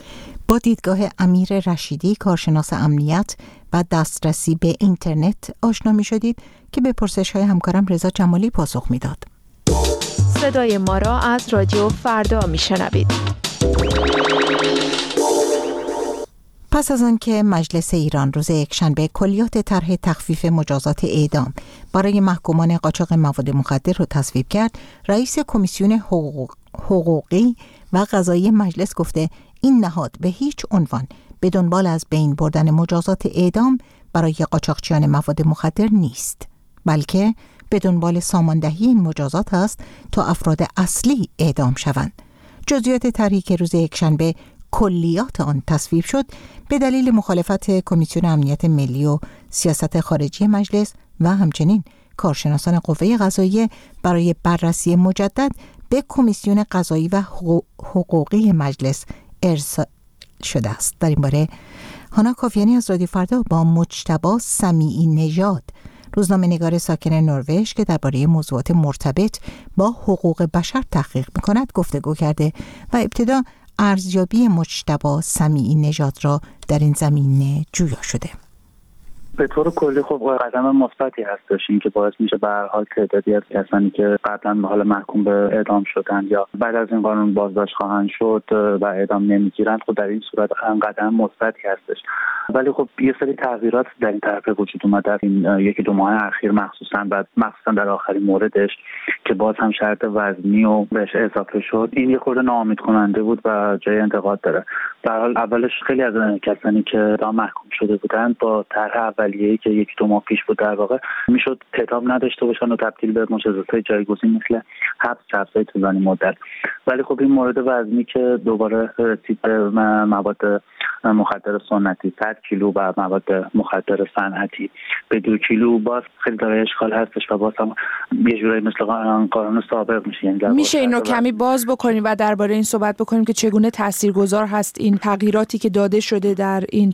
با دیدگاه امیر رشیدی، کارشناس امنیت و دسترسی به اینترنت آشنا می شدید که به پرسش‌های همکارم رضا جمالی پاسخ میداد. صدای ما را از رادیو فردا می شنوید. پس از آنکه مجلس ایران روز یکشنبه کلیات طرح تخفیف مجازات اعدام برای محکومان قاچاق مواد مخدر را تصویب کرد، رئیس کمیسیون حقوق حقوقی و قضایی مجلس گفته این نهاد به هیچ عنوان به دنبال از بین بردن مجازات اعدام برای قاچاقچیان مواد مخدر نیست، بلکه به دنبال ساماندهی این مجازات است تا افراد اصلی اعدام شوند. جزئیات طرحی که روز یکشنبه کلیات آن تصویب شد به دلیل مخالفت کمیسیون امنیت ملی و سیاست خارجی مجلس و همچنین کارشناسان قوه قضاییه برای بررسی مجدد به کمیسیون قضایی و حقوقی مجلس ارسال شده است. در این باره هانا کافیانی از رادیو فردا با مجتبی سمیعی نژاد، روزنامه‌نگار ساکن نروژ که درباره موضوعات مرتبط با حقوق بشر تحقیق می‌کند گفتگو کرده و ابتدا ارزیابی مجتبی سمیعی نژاد را در این زمینه جویا شده. به طور کلی خب قدم مثبتی هستش این که باعث میشه به هر حال تعدادی از کسانی که قبلا حالا محکوم به اعدام شدن یا بعد از این قانون بازداشت خواهند شد و اعدام نمیگیرند، خب در این صورت هم قدم مثبتی هستش. ولی خب یه سری تغییرات در این طرف وجود اومد در این یکی دو ماه اخیر، مخصوصا بعد مخصوصا در آخرین موردش که باز هم شرط وزنی و بهش اضافه شد. این یه خورده ناامید کننده بود و جای انتقاد داره. در حال اولش خیلی از کسانی که اعدام محکوم شده بودند با طرح اولیه‌ای که یک دو ماه پیش بود در واقع میشد اعدام نداشته باشن و تبدیل به مجازات جایگزین مثل حبس، حبس‌های طولانی مدت. ولی خب این مورد وزنی که دوباره رسید به مواد مخدر سنتی صد کیلو و مواد مخدر صنعتی به دو کیلو باز خیلی داره اشکال هستش و باز هم یه جورایی مثل قانون سابق میشه. یعنی میشه این رو کمی باز بکنیم و درباره این صحبت بکنیم که چگونه تاثیرگذار هست این تغییراتی که داده شده در این طرح؟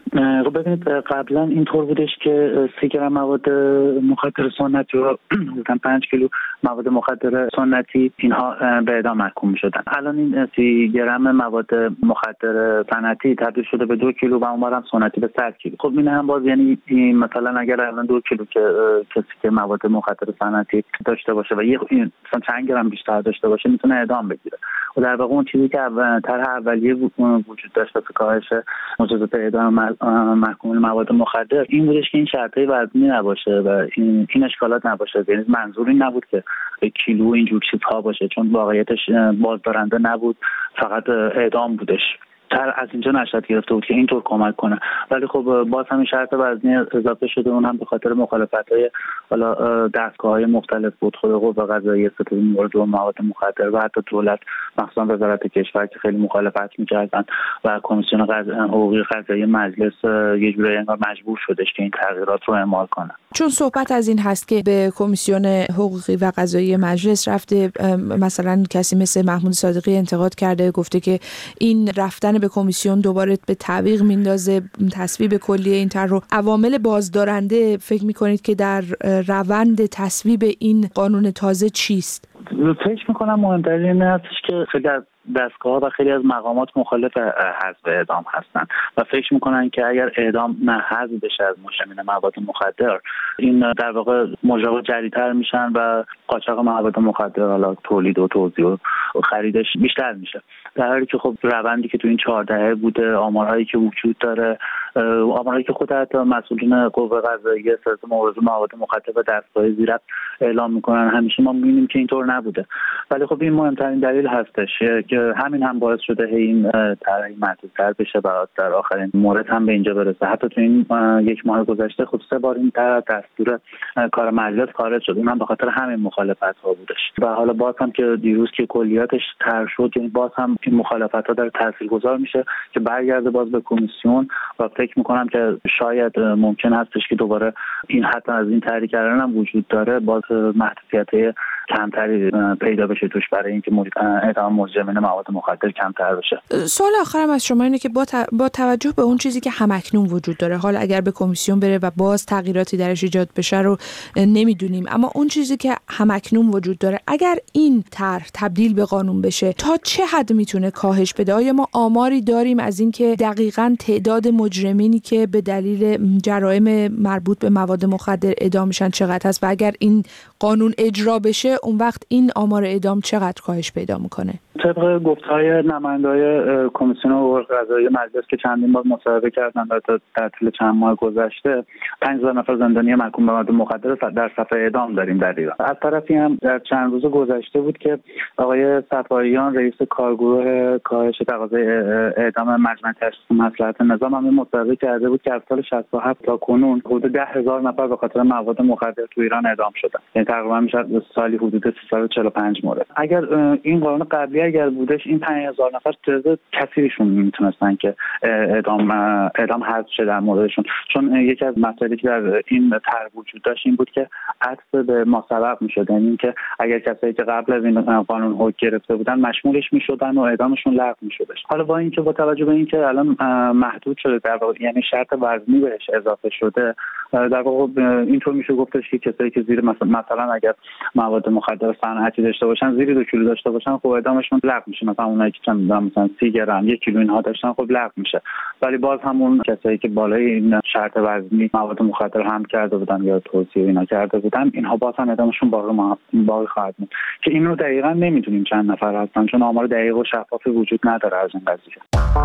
خب ببینید قبلا اینطور بودش که سی گرم مواد مخدر سنتی و پنج کیلو مواد مخدر سنتی اینها به اعدام محکوم می‌شدن. الان این سی گرم مواد مخدر سنتی تبدیل شده به دو کیلو و اونورم سنتی به صد کیلو. خب این هم باز یعنی مثلا اگر الان دو کیلو که کسی که مواد مخدر سنتی داشته باشه و یه مثلا چند گرم بیشتر داشته باشه میتونه اعدام بگیره. و در واقع اون چیزی که طرح اولیه وجود داشت واسه کاهش مجازات اعدام محکوم مواد مخدر این بودش که این شرطای وزنی نباشه و این, این اشکالات نباشه. یعنی منظور این نبود که کیلو اینجور چیزها باشه، چون واقعیتش بازدارنده نبود، فقط اعدام بودش. تر از اینجا نشد گرفته بود که اینطور کمک کنه. ولی خب باز همین شرط وزنی اضافه شده، اون هم به خاطر مخالفت‌های حالا دستگاه‌های مختلف بود، خود قوه قضاییه، ستاد مورد و مواد مخدر و حتی دولت، مخصوصا وزارت کشور که خیلی مخالفت می‌کردن و کمیسیون حقوقی قضایی مجلس یه جوری انگار مجبور شدش که این تغییرات رو اعمال کنه. چون صحبت از این هست که به کمیسیون حقوقی و قضایی مجلس رفته، مثلا کسی مثل محمود صادقی انتقاد کرده، گفته که این رفتن به کمیسیون دوباره به تعویق میندازه تصویب کلی این طرح رو. عوامل بازدارنده فکر میکنید که در روند تصویب این قانون تازه چیست؟ فکر میکنم مهمترین این هستش که خیلی از دستگاه و خیلی از مقامات مخالف حذف اعدام هستن و فکر میکنن که اگر اعدام نه حذف بشه از مجرمین مواد مخدر، این در واقع مجرم جدی‌تر میشن و قاچاق مواد مخدر، حالا تولید و توزیع و خریدش بیشتر میشه. در حالی که خب روندی که تو این چهار دهه بوده، آمارهایی که وجود داره، آمارهایی که خود حتی مسئولین قوه قضاییه، ستاد مورد مواد مخدر و دستگاه زیرک اعلام میکنن، همیشه ما میبینیم که اینطور نبوده. ولی خب این مهمترین دلیل هستش که همین هم باعث شده این طرحی محدودتر بشه و در آخرین مورد هم به اینجا برسه. حتی تو این یک ماه گذشته خود سه بار این طرح دستور کار مجلس خارج شد، اونم به خاطر همین مخالفت‌ها بودش. و حالا باز هم که دیروز که کلیاتش طرح شد، یعنی باز هم این مخالفت‌ها داره تاثیرگذار میشه که برگرده باز به کمیسیون و فکر می‌کنم که شاید ممکن هستش که دوباره این حتی از این طرحی کردن هم وجود داره، باز محدودیت‌های کمتری پیدا بشه توش برای اینکه اعدام مجرمین مواد مخدر کمتر بشه. سوال آخرم از شما اینه که با, ت... با توجه به اون چیزی که همکنون وجود داره، حالا اگر به کمیسیون بره و باز تغییراتی درش ایجاد بشه رو نمیدونیم، اما اون چیزی که همکنون وجود داره اگر این طرح تبدیل به قانون بشه تا چه حد میتونه کاهش بده؟ آیا ما آماری داریم از این که دقیقاً تعداد مجرمینی که به دلیل جرایم مربوط به مواد مخدر اعدام میشن چقدر هست و اگر این قانون اجرا بشه اون وقت این آمار اعدام چقدر کاهش پیدا میکنه؟ طبق گفتهای نماینده‌های کمیسیون حقوق قضایی مجلس که چندین بار مصاحبه کردن در طول چند ماه گذشته، پنج هزار نفر زندانی محکوم به مواد مخدر در صف اعدام داریم در ایران. از طرفی هم در چند روز گذشته بود که آقای صفاییان رئیس کارگروه کاهش تقاضای اعدام مجمع تشخیص مصلحت نظام هم مصاحبه کرده بود که از سال شصت و هفت تا کنون حدود ده هزار نفر به خاطر مواد مخدر تو ایران اعدام شدن. یعنی تقریبا میشه سالی حدود سیصد و چهل و پنج مورد. اگر این قانون قبلی اگر بودش این پنج هزار نفر تعداد کثیرشون میتونستن که اعدام اعدام حذف شه در موردشون، چون یکی از مسائلی که در این طرح وجود داشت این بود که عطف به ما سبب میشد، یعنی اینکه اگر کسایی که قبل از این قانون حکم گرفته بودن مشمولش میشدن و اعدامشون لغو میشدش. حالا با اینکه با توجه به اینکه الان محدود شده در واقع، یعنی شرط وزنی بهش اضافه شده، در واقع اینطور میشه گفتش که کسایی که زیر مثلا مثلا اگر مواد مخدر صنعتی داشته باشن، زیر دو کیلو داشته باشن، خب اعدامشون لغو میشه. مثلا اونایی که چند مثلا سی گرم یک کیلو اینها داشتن خب لغو میشه. ولی باز همون کسایی که بالای این شرط وزنی مواد مخدر هم کرده بودن یا توصیه اینا کرده بودن، اینها باز هم اعدامشون باقی باقی خواهد بود که اینو دقیقاً نمیدونیم چند نفر هستن، چون آمار دقیق و شفافی وجود نداره از این قضیه.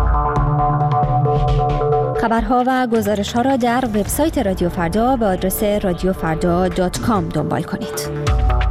خبرها و گزارش‌ها را در وبسایت رادیو فردا به آدرس رادیو فردا دات کام دنبال کنید.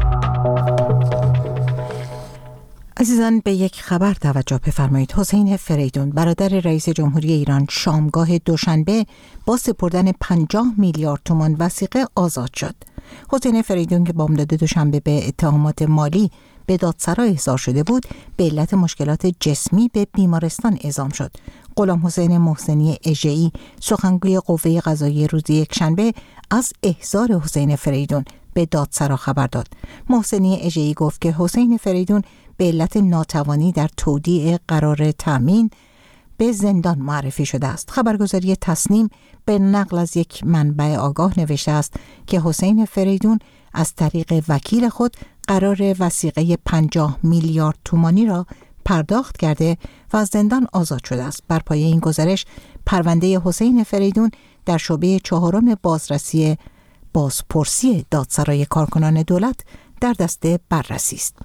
عزیزان، به یک خبر توجه بفرمایید. حسین فریدون برادر رئیس جمهوری ایران شامگاه دوشنبه با سپردن پنجاه میلیارد تومان وثیقه آزاد شد. حسین فریدون که بامداد دوشنبه به اتهامات مالی به دادسرا احضار شده بود، به علت مشکلات جسمی به بیمارستان اعزام شد. غلام حسین محسنی اژه‌ای سخنگوی قوه قضاییه روز یکشنبه از احضار حسین فریدون به دادسرا خبر داد. محسنی اژه‌ای گفت که حسین فریدون به علت ناتوانی در تودیع قرار تامین به زندان معرفی شده است. خبرگزاری تصنیم به نقل از یک منبع آگاه نوشته است که حسین فریدون از طریق وکیل خود قرار وثیقه پنجاه میلیارد تومانی را پرداخت کرده و از زندان آزاد شده است. بر پایه این گزارش پرونده حسین فریدون در شعبه چهارم بازرسی بازپرسی دادسرای کارکنان دولت در دست بررسی است.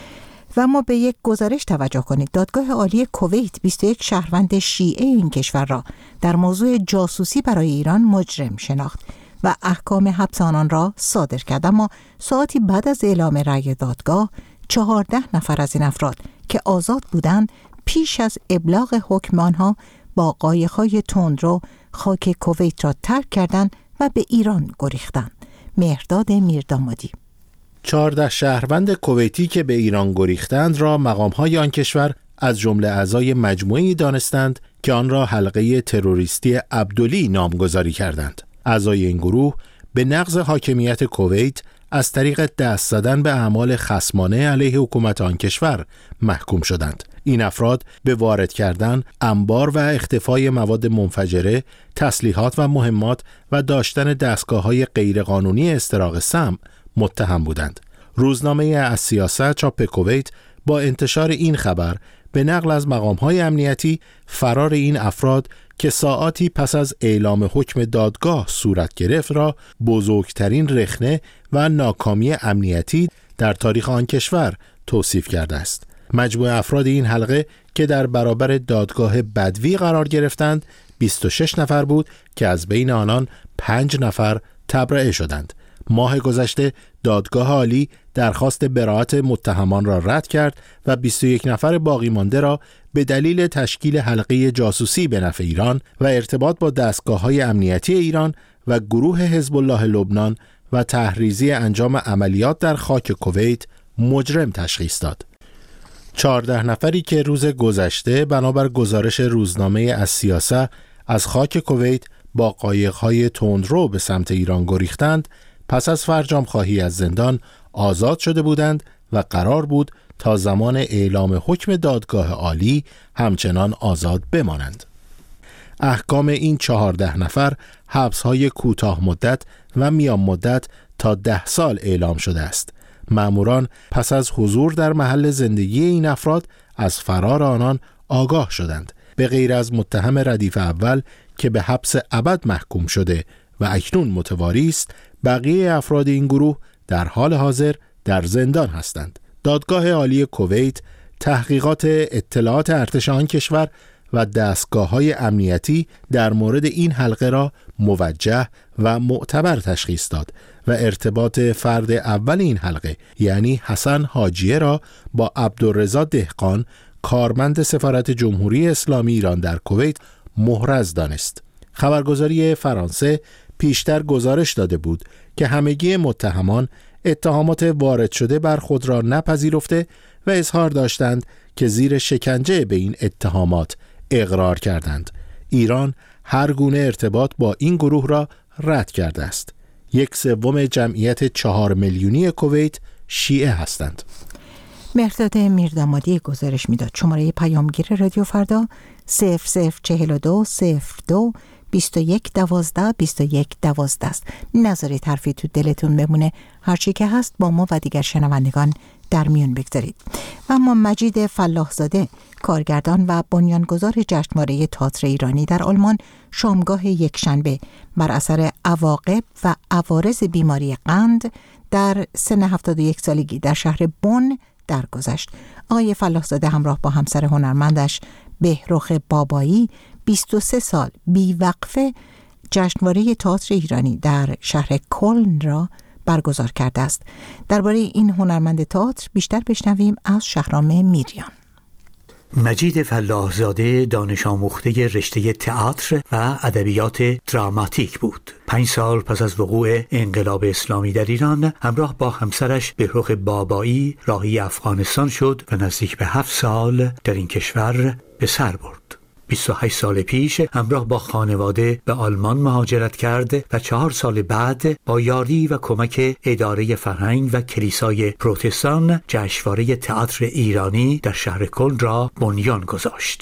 و ما به یک گزارش توجه کنید. دادگاه عالی کویت بیست و یک شهروند شیعه این کشور را در موضوع جاسوسی برای ایران مجرم شناخت و احکام حبس آنان را صادر کرد. اما ساعتی بعد از اعلام رأی دادگاه چهارده نفر از این افراد که آزاد بودند پیش از ابلاغ حکم آنها با قایق‌های تندرو خاک کویت را ترک کردند و به ایران گریختند. مهرداد میردامادی. چهارده شهروند کویتی که به ایران گریختند را مقام‌های آن کشور از جمله اعضای مجموعه‌ای دانستند که آن را حلقه تروریستی عبدلی نامگذاری کردند. اعضای این گروه به نقض حاکمیت کویت از طریق دست زدن به اعمال خصمانه علیه حکومت آن کشور محکوم شدند. این افراد به وارد کردن، انبار و اختفای مواد منفجره، تسلیحات و مهمات و داشتن دستگاه‌های غیرقانونی استراق سم متهم بودند. روزنامه السیاسه چاپ کویت با انتشار این خبر به نقل از مقام‌های امنیتی فرار این افراد که ساعاتی پس از اعلام حکم دادگاه صورت گرفت را بزرگترین رخنه و ناکامی امنیتی در تاریخ آن کشور توصیف کرده است. مجموع افراد این حلقه که در برابر دادگاه بدوی قرار گرفتند بیست و شش نفر بود که از بین آنان پنج نفر تبرئه شدند. ماه گذشته دادگاه عالی درخواست براءت متهمان را رد کرد و بیست و یک نفر باقی مانده را به دلیل تشکیل حلقه جاسوسی به نفع ایران و ارتباط با دستگاه‌های امنیتی ایران و گروه حزب الله لبنان و تحریزی انجام عملیات در خاک کویت مجرم تشخیص داد. چهارده نفری که روز گذشته بنابر گزارش روزنامه السیاسه از خاک کویت با قایق‌های تندرو به سمت ایران گریختند، پس از فرجام خواهی از زندان آزاد شده بودند و قرار بود تا زمان اعلام حکم دادگاه عالی همچنان آزاد بمانند. احکام این چهارده نفر حبس‌های کوتاه مدت و میان مدت تا ده سال اعلام شده است. مأموران پس از حضور در محل زندگی این افراد از فرار آنان آگاه شدند. به غیر از متهم ردیف اول که به حبس ابد محکوم شده و اکنون متواری است، بقیه افراد این گروه در حال حاضر در زندان هستند. دادگاه عالی کویت تحقیقات اطلاعات ارتش آن کشور و دستگاه‌های امنیتی در مورد این حلقه را موجه و معتبر تشخیص داد و ارتباط فرد اول این حلقه یعنی حسن حاجیه را با عبدالرضا دهقان کارمند سفارت جمهوری اسلامی ایران در کویت محرز دانست. خبرگزاری فرانسه پیشتر گزارش داده بود که همگی متهمان اتهامات وارد شده بر خود را نپذیرفته و اظهار داشتند که زیر شکنجه به این اتهامات اقرار کردند. ایران هر گونه ارتباط با این گروه را رد کرده است. یک سوم جمعیت چهار میلیونی کویت شیعه هستند. مهرداد میردامادی گزارش میداد. شماره پیامگیر رادیو فردا صفر صفر چهل و دو صفر دو بیست و یک دوازده بیست و یک دوازده است. نذارید حرفی تو دلتون بمونه. هرچی که هست با ما و دیگر شنوندگان در میون بگذارید. و اما مجید فلاحزاده کارگردان و بنیانگذار جشنواره تئاتر ایرانی در آلمان شامگاه یکشنبه بر اثر عواقب و عوارض بیماری قند در سن هفتاد و یک سالگی در شهر بن درگذشت. آقای فلاحزاده همراه با همسر هنرمندش بهرخ بابایی بیست و سه سال بیوقفه جشنواره تئاتر ایرانی در شهر کلن را برگزار کرده است. درباره این هنرمند تئاتر بیشتر بشنویم از شهرام میریان. مجید فلاحزاده دانش آموخته رشته تئاتر و ادبیات دراماتیک بود. پنج سال پس از وقوع انقلاب اسلامی در ایران همراه با همسرش بهرخ بابایی راهی افغانستان شد و نزدیک به هفت سال در این کشور به سر برد. بیست و هشت سال پیش همراه با خانواده به آلمان مهاجرت کرد و چهار سال بعد با یاری و کمک اداره فرهنگ و کلیسای پروتستان جشنواره تئاتر ایرانی در شهر کلن را بنیان گذاشت.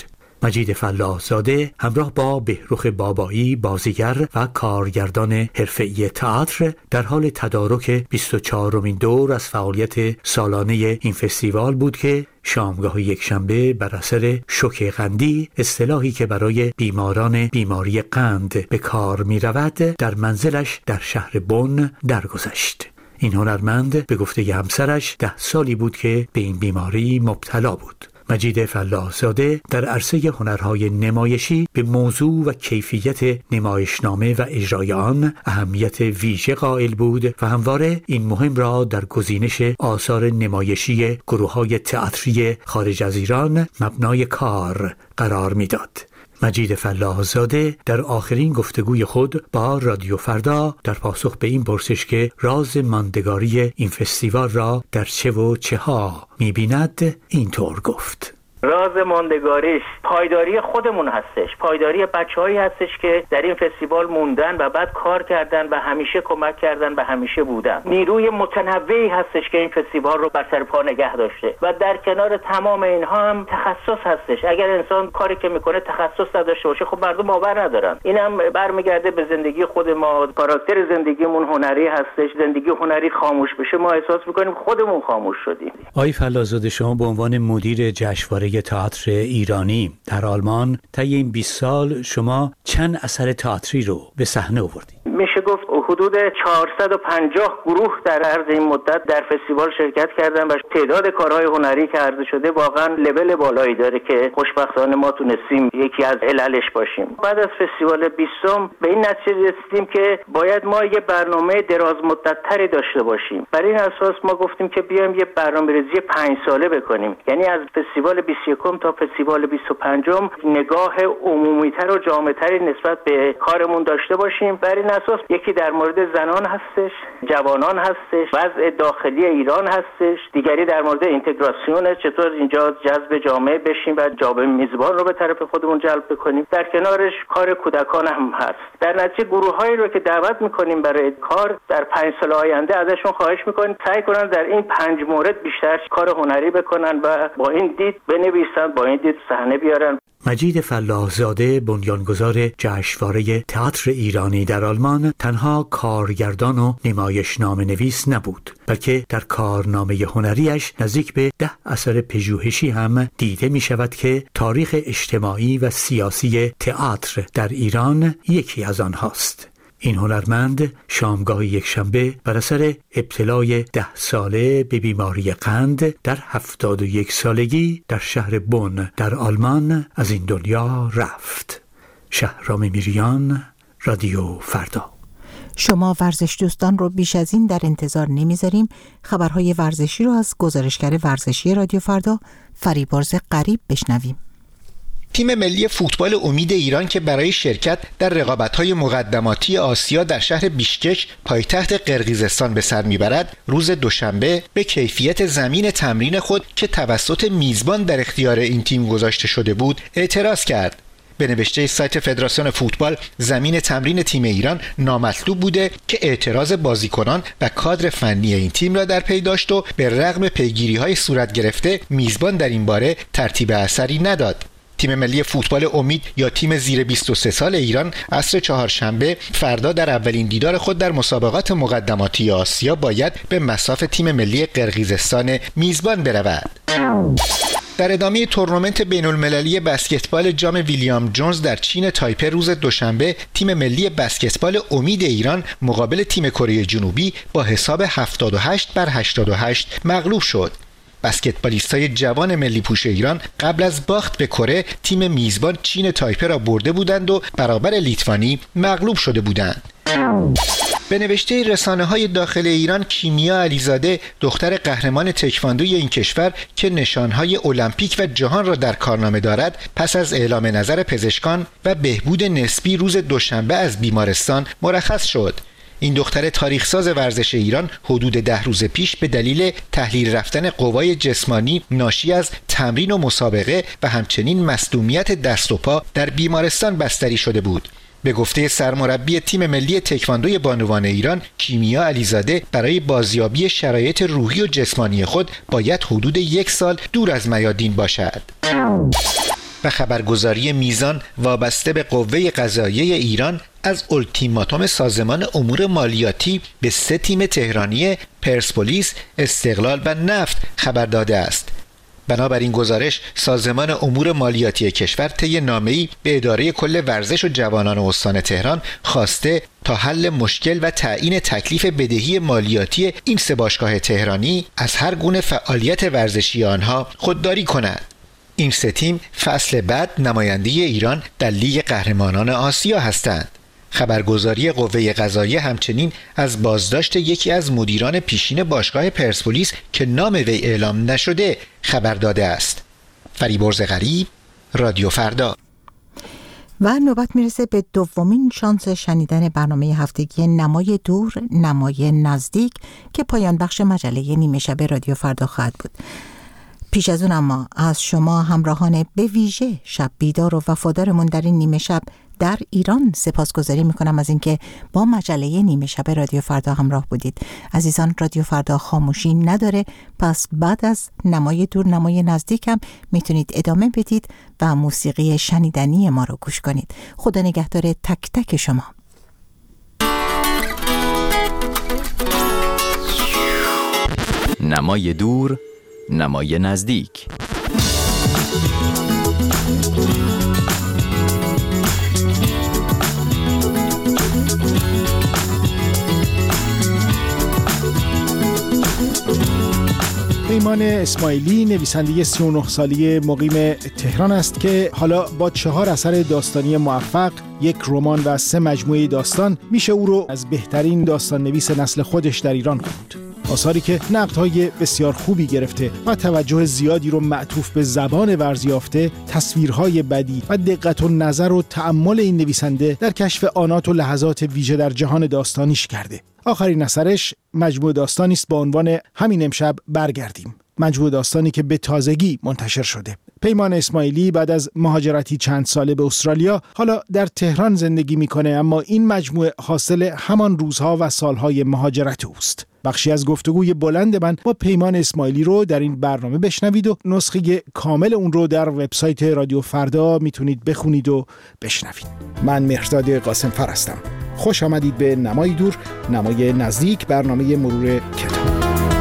مجید فلاحزاده همراه با بهروخ بابایی بازیگر و کارگردان حرفه‌ای تئاتر در حال تدارک بیست و چهارمین دور از فعالیت سالانه این فستیوال بود که شامگاه یکشنبه بر اثر شوک قندی، اصطلاحی که برای بیماران بیماری قند به کار می رود، در منزلش در شهر بن درگذشت. این هنرمند به گفته همسرش ده سالی بود که به این بیماری مبتلا بود. مجید فلاحزاده در عرصه هنرهای نمایشی به موضوع و کیفیت نمایشنامه و اجرای آن اهمیت ویژه قائل بود و همواره این مهم را در گزینش آثار نمایشی گروه‌های تئاتری خارج از ایران مبنای کار قرار می‌داد. مجید فلاحزاده در آخرین گفتگوی خود با رادیو فردا در پاسخ به این پرسش که راز ماندگاری این فستیوال را در چه و چه ها می‌بیند اینطور گفت: راز ماندگاریش پایداری خودمون هستش، پایداری بچه‌هایی هستش که در این فستیوال موندن و بعد کار کردن و همیشه کمک کردن و همیشه بودن. نیروی متنوعی هستش که این فستیوال رو بر سر پا نگه داشته و در کنار تمام اینها هم تخصص هستش. اگر انسان کاری که میکنه تخصص نداشته باشه خب مردم باور ندارن. اینم برمیگرده به زندگی خود ما، کاراکتر زندگیمون هنری هستش. زندگی هنری خاموش بشه ما احساس میکنیم خودمون خاموش شدیم. آقای فلاحزاده، شما به عنوان مدیر جشنواره تئاتر ایرانی در آلمان طی این بیست سال شما چند اثر تئاتری رو به صحنه آوردید؟ میشه گفت حدود چهارصد و پنجاه گروه در عرض این مدت در فستیوال شرکت کردن و تعداد کارهای هنری که عرضه شده واقعا لول بالایی داره که خوشبختانه ما تونستیم یکی از عللش باشیم. بعد از فستیوال بیستم به این نتیجه رسیدیم که باید ما یه برنامه دراز مدت‌تری داشته باشیم. برای این اساس ما گفتیم که بیایم یه برنامه‌ریزی پنج ساله بکنیم، یعنی از فستیوال بیست و یکم تا فستیوال بیست و پنجم نگاه عمومی‌تر و جامع‌تری نسبت به کارمون داشته باشیم. برای این اساس یکی در مورد زنان هستش، جوانان هستش، وضع داخلی ایران هستش، دیگری در مورد اینتگراسیون، چطور اینجا جذب جامعه بشیم و جامعه میزبان رو به طرف خودمون جلب بکنیم. در کنارش کار کودکان هم هست. در نتیجه گروه‌هایی رو که دعوت می‌کنیم برای کار در پنج سال آینده ازشون خواهش می‌کنیم سعی کنن در این پنج مورد بیشتر کار هنری بکنن و با این دید بنویسن، با این دید صحنه بیارن. مجید فلاحزاده، بنیانگذار جشنواره تئاتر ایرانی در آلمان، تنها کارگردان و نمایشنامه نویس نبود، بلکه در کارنامه هنریش نزدیک به ده اثر پژوهشی هم دیده می شود که تاریخ اجتماعی و سیاسی تئاتر در ایران یکی از آنهاست. این هنرمند شامگاه یکشنبه بر اثر ابتلای ده ساله به بیماری قند در هفتاد و یک سالگی در شهر بن در آلمان از این دنیا رفت. شهرام میریان، رادیو فردا. شما ورزش دوستان رو بیش از این در انتظار نمیذاریم. خبرهای ورزشی رو از گزارشگر ورزشی رادیو فردا فریبرز قریب بشنویم. تیم ملی فوتبال امید ایران که برای شرکت در رقابت‌های مقدماتی آسیا در شهر بیشکک پایتخت قرقیزستان به سر میبرد، روز دوشنبه به کیفیت زمین تمرین خود که توسط میزبان در اختیار این تیم گذاشته شده بود اعتراض کرد. به نوشته سایت فدراسیون فوتبال، زمین تمرین تیم ایران نامطلوب بوده که اعتراض بازیکنان و کادر فنی این تیم را در پی داشت و به رغم پیگیری‌های صورت گرفته میزبان در این باره ترتیب اثری نداد. تیم ملی فوتبال امید یا تیم زیر بیست و سه سال ایران عصر چهارشنبه فردا در اولین دیدار خود در مسابقات مقدماتی آسیا باید به مصاف تیم ملی قرقیزستان میزبان برود. در ادامه تورنمنت بین المللی بسکتبال جام ویلیام جونز در چین تایپه روز دوشنبه، تیم ملی بسکتبال امید ایران مقابل تیم کره جنوبی با حساب هفتاد و هشت بر هشتاد و هشت مغلوب شد. بسکتبالیستای جوان ملی پوش ایران قبل از باخت به کره تیم میزبان چین تایپه را برده بودند و برابر لیتوانی مغلوب شده بودند. به نوشته رسانه‌های داخل ایران، کیمیا علیزاده، دختر قهرمان تکواندوی این کشور که نشانهای المپیک و جهان را در کارنامه دارد، پس از اعلام نظر پزشکان و بهبود نسبی روز دوشنبه از بیمارستان مرخص شد. این دختر تاریخساز ورزش ایران حدود ده روز پیش به دلیل تحلیل رفتن قوای جسمانی ناشی از تمرین و مسابقه و همچنین مصدومیت دست و پا در بیمارستان بستری شده بود. به گفته سرمربی تیم ملی تکواندوی بانوان ایران، کیمیا علیزاده، برای بازیابی شرایط روحی و جسمانی خود باید حدود یک سال دور از میادین باشد. و خبرگزاری میزان وابسته به قوه قضاییه ایران از التیماتوم سازمان امور مالیاتی به سه تیم تهرانی پرسپولیس، استقلال و نفت خبر داده است. بنابراین گزارش سازمان امور مالیاتی کشور طی نامه‌ای به اداره کل ورزش و جوانان استان تهران خواسته تا حل مشکل و تعیین تکلیف بدهی مالیاتی این سه باشگاه تهرانی از هر گونه فعالیت ورزشی آنها خودداری کند. این سه تیم فصل بعد نماینده ایران در لیگ قهرمانان آسیا هستند. خبرگزاری قوه قضاییه همچنین از بازداشت یکی از مدیران پیشین باشگاه پرسپولیس که نام وی اعلام نشده خبر داده است. فریبرز غریب، رادیو فردا. و نوبت میرسه به دومین شانس شنیدن برنامه هفتگی نمای دور نمای نزدیک که پایان بخش مجله نیمه شب رادیو فردا خواهد بود. پیش از اون اما از شما همراهان به ویژه شب بیدار و وفادارمون در این نیمه شب در ایران سپاسگزاری میکنم از اینکه با مجله نیمه شب رادیو فردا همراه بودید. عزیزان، رادیو فردا خاموشی نداره، پس بعد از نمای دور نمای نزدیک هم میتونید ادامه بدید و موسیقی شنیدنی ما رو گوش کنید. خدا نگهدار تک تک شما. نمای دور نمای نزدیک. پیمان اسماعیلی نویسنده سی و نه ساله مقیم تهران است که حالا با چهار اثر داستانی موفق، یک رمان و سه مجموعه داستان میشه او رو از بهترین داستان نویس نسل خودش در ایران خوند. آثاری که نقدهای بسیار خوبی گرفته و توجه زیادی رو معطوف به زبان ورزیافته، تصویرهای بدیع و دقت و نظر و تأمل این نویسنده در کشف آنات و لحظات ویژه در جهان داستانیش کرده. آخرین اثرش مجموعه داستانی است با عنوان همین امشب برگردیم، مجموعه داستانی که به تازگی منتشر شده. پیمان اسماعیلی بعد از مهاجرتی چند ساله به استرالیا حالا در تهران زندگی میکنه، اما این مجموعه حاصل همان روزها و سالهای مهاجرت اوست. بخشی از گفتگوی بلند من با پیمان اسماعیلی رو در این برنامه بشنوید و نسخه کامل اون رو در وبسایت رادیو فردا میتونید بخونید و بشنوید. من مهرداد قاسم فر هستم. خوش آمدید به نمای دور نمای نزدیک، برنامه مرور کتاب.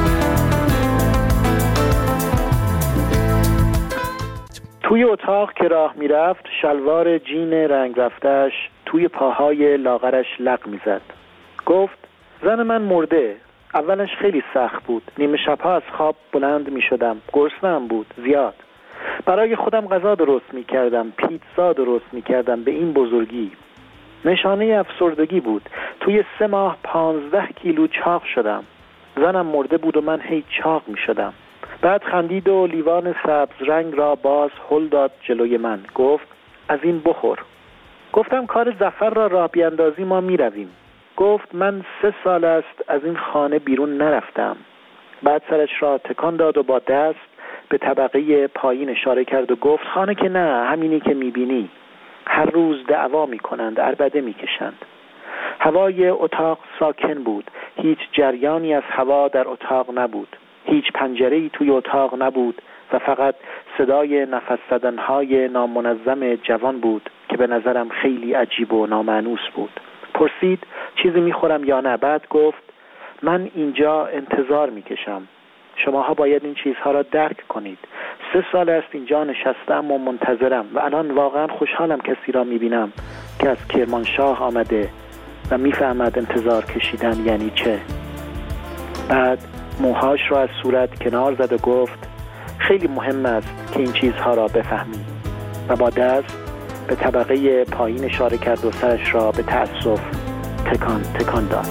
توی اتاق که راه میرفت شلوار جین رنگ رفتش توی پاهای لاغرش لق میزد. گفت زن من مرده. اولش خیلی سخت بود. نیمه شبها از خواب بلند میشدم. گرسنه‌ام بود زیاد. برای خودم غذا درست میکردم، پیتزا درست میکردم به این بزرگی. نشانه افسردگی بود. توی سه ماه پانزده کیلو چاق شدم. زنم مرده بود و من هی چاق میشدم. بعد خندید و لیوان سبز رنگ را باز هل داد جلوی من. گفت از این بخور. گفتم کار ظفر را راه بیاندازی ما می رویم. گفت من سه سال است از این خانه بیرون نرفتم. بعد سرش را تکان داد و با دست به طبقه پایین اشاره کرد و گفت خانه که نه، همینی که می بینی. هر روز دعوا می کنند، عربده می کشند. هوای اتاق ساکن بود. هیچ جریانی از هوا در اتاق نبود. هیچ پنجره‌ای توی اتاق نبود و فقط صدای نفس زدن‌های نامنظم جوان بود که به نظرم خیلی عجیب و نامانوس بود. پرسید چیزی میخورم یا نه؟ بعد گفت من اینجا انتظار میکشم. شماها باید این چیزها را درک کنید. سه سال است اینجا نشستم و منتظرم و الان واقعا خوشحالم کسی را میبینم که از کرمانشاه آمده و میفهمد انتظار کشیدن یعنی چه. بعد موهاش را از صورت کنار زد و گفت خیلی مهم است که این چیزها را بفهمی و با دست به طبقه پایین اشاره کرد و سرش را به تأسف تکان تکان داد.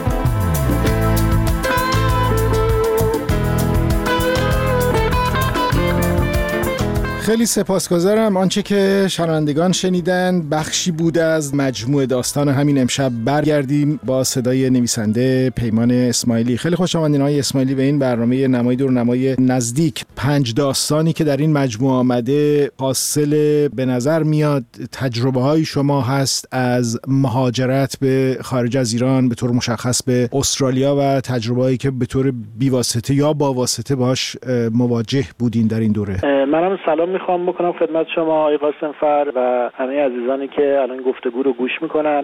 خیلی سپاسگزارم. آنچه که شنوندگان شنیدن بخشی بود از مجموعه داستان همین امشب برگردیم با صدای نویسنده پیمان اسماعیلی. خیلی خوش آمدین آقای اسماعیلی به این برنامه نمای دور نمای نزدیک. پنج داستانی که در این مجموعه آمده حاصل به نظر میاد تجربه های شما هست از مهاجرت به خارج از ایران، به طور مشخص به استرالیا، و تجربه هایی که به طور بیواسطه یا با واسطه باش مواجه بودین در این دوره. منم سلام میخوام بکنم خدمت شما آقای قاسمفر و همه عزیزانی که الان گفتگو رو گوش میکنن.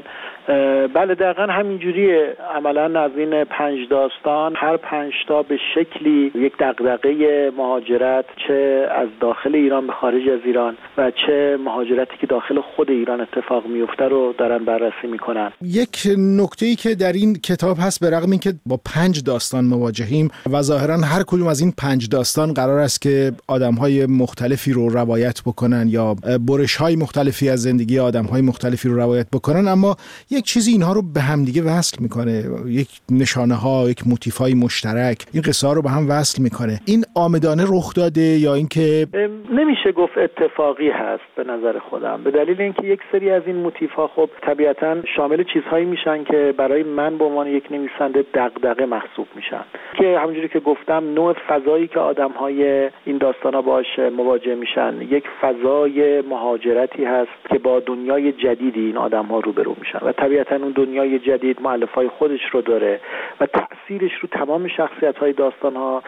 بله دقیقاً همینجوریه. عملاً از این پنج داستان هر پنج تا به شکلی یک دغدغه مهاجرت، چه از داخل ایران به خارج از ایران و چه مهاجرتی که داخل خود ایران اتفاق میفته رو دارن بررسی میکنن. یک نکته‌ای که در این کتاب هست، به رغم اینکه با پنج داستان مواجهیم و ظاهراً هر کدوم از این پنج داستان قرار است که آدم‌های مختلفی رو روایت بکنن یا برش‌های مختلفی از زندگی آدم‌های مختلفی رو روایت بکنن، اما یک چیزی اینها رو به هم دیگه وصل میکنه، یک نشانه‌ها، یک موتیف‌های مشترک این قصه ها رو به هم وصل میکنه. این عامدانه رخ داده یا اینکه نمیشه گفت اتفاقی هست به نظر خودم، به دلیل اینکه یک سری از این موتیف‌ها خب طبیعتاً شامل چیزهایی میشن که برای من به عنوان یک نویسنده دغدغه محسوب میشن، که همونجوری که گفتم نوع فضایی که آدم‌های این داستانا باهاش مواجه میشن یک فضای مهاجرتی هست که با دنیای جدیدی این آدم‌ها روبرو میشن و طبیعتاً اون دنیای جدید مؤلفه‌های خودش رو داره و تأثیرش رو تمام شخصیت‌های داستان‌ها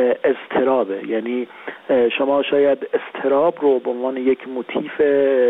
اضطرابه. یعنی شما شاید اضطراب رو به عنوان یک موتیف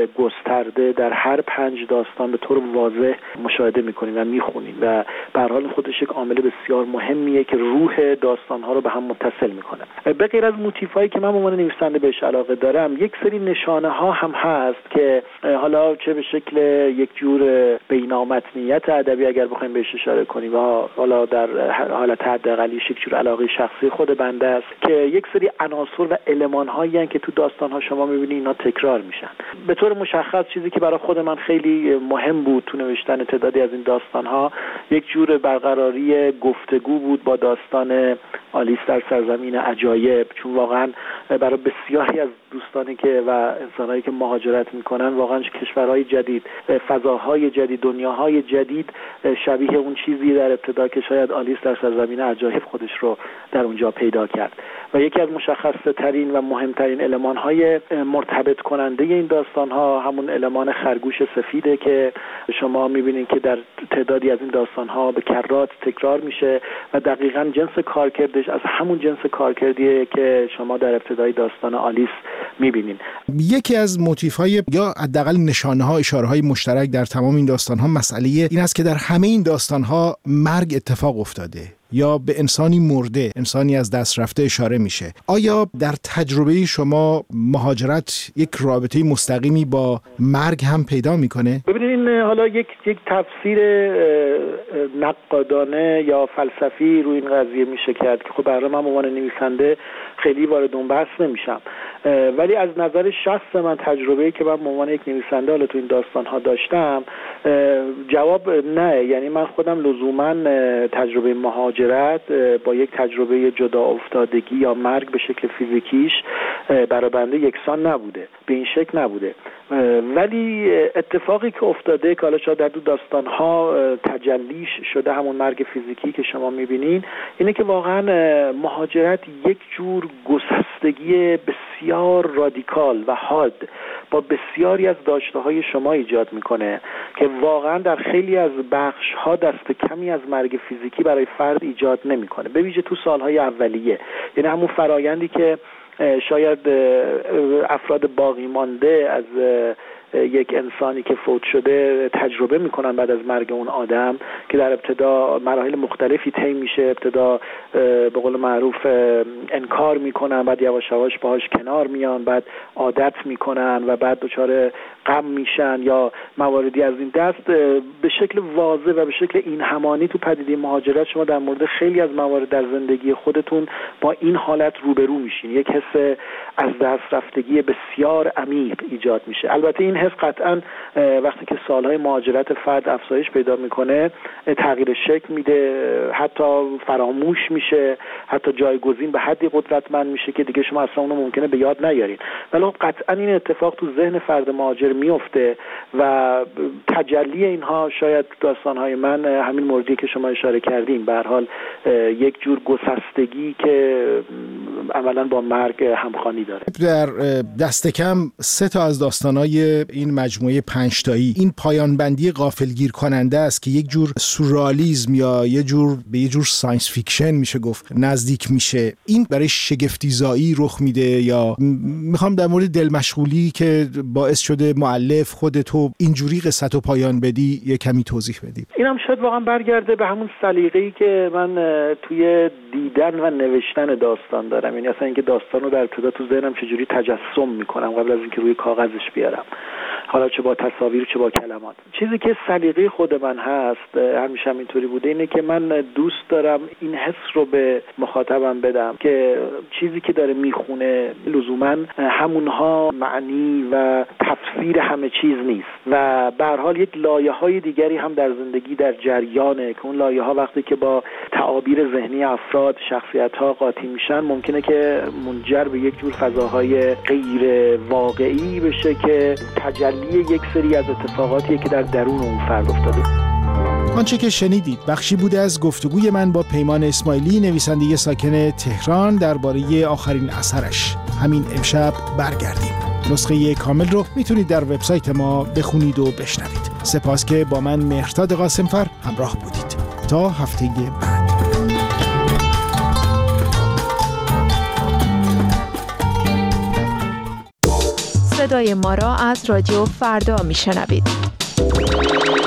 گسترده در هر پنج داستان به طور واضح مشاهده می‌کنید و می‌خونید و به هر حال خودش یک عامل بسیار مهمیه که روح داستان‌ها رو به هم متصل می‌کنه. به غیر از موتیفایی که من به عنوان نویسنده بهش علاقه دارم، یک سری نشانه‌ها هم هست که حالا چه به شکل یک جور بینامتنیت ادبی اگر بخوایم بهش اشاره کنیم و حالا در حالت حداقلیش یک جور علاقه شخصی خود بنده است که یک سری عناصر و المان‌هایی هستند که تو داستان‌ها شما می‌بینید اینا تکرار میشن. به طور مشخص چیزی که برای خود من خیلی مهم بود تو نوشتن تعدادی از این داستان‌ها یک جور برقراری گفتگو بود با داستان آلیس در سرزمین عجایب، چون واقعا برای بسیاری از دوستانی که و انسانایی که مهاجرت میکنن واقعا کشورهای جدید، فضاهای جدید، دنیاهای جدید شبیه اون چیزی در ابتدا که شاید آلیس در سرزمین عجایب خودش رو در اونجا پیدا کرد. و یکی از مشخصه ترین و مهمترین المان‌های مرتبط کننده این داستان‌ها همون المان خرگوش سفیده که شما می‌بینید که در تعدادی از این داستان‌ها به کرات تکرار میشه و دقیقاً جنس کارکردش از همون جنس کارکردیه که شما در ابتدای داستان آلیس می‌بینید. یکی از موتیف‌های یا حداقل نشانه‌ها، اشاره‌های مشترک در تمام این داستان‌ها مسئله این است که در همه این داستان‌ها مرگ اتفاق افتاده یا به انسانی مرده، انسانی از دست رفته اشاره میشه. آیا در تجربه شما مهاجرت یک رابطه مستقیمی با مرگ هم پیدا میکنه؟ ببینید این حالا یک یک تفسیر نقادانه یا فلسفی روی این قضیه میشه کرد که خب برای من به عنوان نویسنده خیلی وارد اون بحث نمیشم، ولی از نظر شخص من تجربه‌ای که من به عنوان یک نویسنده حالا تو این داستان‌ها داشتم جواب نه. یعنی من خودم لزوما تجربه مهاجرت با یک تجربه جدا افتادگی یا مرگ به شکل فیزیکیش برای بنده یکسان نبوده، به این شکل نبوده. ولی اتفاقی که افتاده که حالا شاید در دو داستان‌ها تجلیش شده همون مرگ فیزیکی که شما می‌بینین، اینه که واقعا مهاجرت یک جور گسستگی بسیار رادیکال و حاد با بسیاری از داشته‌های شما ایجاد میکنه که واقعا در خیلی از بخش‌ها دست کمی از مرگ فیزیکی برای فرد ایجاد نمیکنه، به ویژه تو سالهای اولیه. یعنی همون فرایندی که شاید افراد باقی مانده از یک انسانی که فوت شده تجربه میکنن بعد از مرگ اون آدم که در ابتدا مراحل مختلفی طی میشه، ابتدا به قول معروف انکار میکنن، بعد یواش یواش باهاش کنار میان، بعد عادت میکنن و بعد دچار غم میشن یا مواردی از این دست. به شکل واضح و به شکل این همانی تو پدیده مهاجرت شما در مورد خیلی از موارد در زندگی خودتون با این حالت روبرو میشین، یک حس از دست رفتگی بسیار عمیق ایجاد میشه. البته این حس قطعا وقتی که سالهای مهاجرت فرد افزایش پیدا میکنه تغییر شکل میده، حتی فراموش میشه، حتی جایگزین به حدی قدرتمند میشه که دیگه شما اصلا اونو ممکنه به یاد نیارین. ولی قطعا این اتفاق تو ذهن فرد مهاجر میفته و تجلی اینها شاید داستانهای من همین موردی که شما اشاره کردین، به هر حال یک جور گسستگی که عملا با مرگ همخوانی داره. در دست کم سه تا از داستان‌های این مجموعه پنج تایی این پایان بندی غافلگیر کننده است که یک جور سورئالیسم یا یه جور به یه جور ساینس فیکشن میشه گفت نزدیک میشه. این برای شگفت‌زایی رخ میده یا میخوام در مورد دل مشغولی که باعث شده مؤلف خود تو اینجوری قصه‌تو پایان بدی یه کمی توضیح بدی؟ اینم شاید واقعا برگرده به همون سلیقه‌ای که من توی دیدن و نوشتن داستان دارم، یعنی اصلا اینکه داستان رو در ابتدا تو ذهنم چجوری تجسم میکنم قبل از اینکه روی کاغذش بیارم، حالا چه با تصاویر چه با کلمات. چیزی که سلیقه خود من هست، همیشه هم اینطوری بوده، اینه که من دوست دارم این حس رو به مخاطبم بدم که چیزی که داره میخونه لزوما همونها معنی و تفسیر همه چیز نیست و به هر حال یک لایه‌های دیگری هم در زندگی در جریانه که اون لایه‌ها وقتی که با تعابیر ذهنی افراد شخصیت‌ها قاطی میشن ممکنه که منجر به یک جور فضاهای غیر واقعی بشه که تجلی یک سری از اتفاقاتیه که در درون اون فرد افتاده. آنچه که شنیدید بخشی بوده از گفتگوی من با پیمان اسماعیلی، نویسنده ساکن تهران، درباره آخرین اثرش. همین امشب برگردیم. نسخه کامل رو میتونید در وبسایت ما بخونید و بشنوید. سپاس که با من مهرداد قاسمفر همراه بودید. تا هفته بعد. صدای ما را از رادیو فردا میشنوید.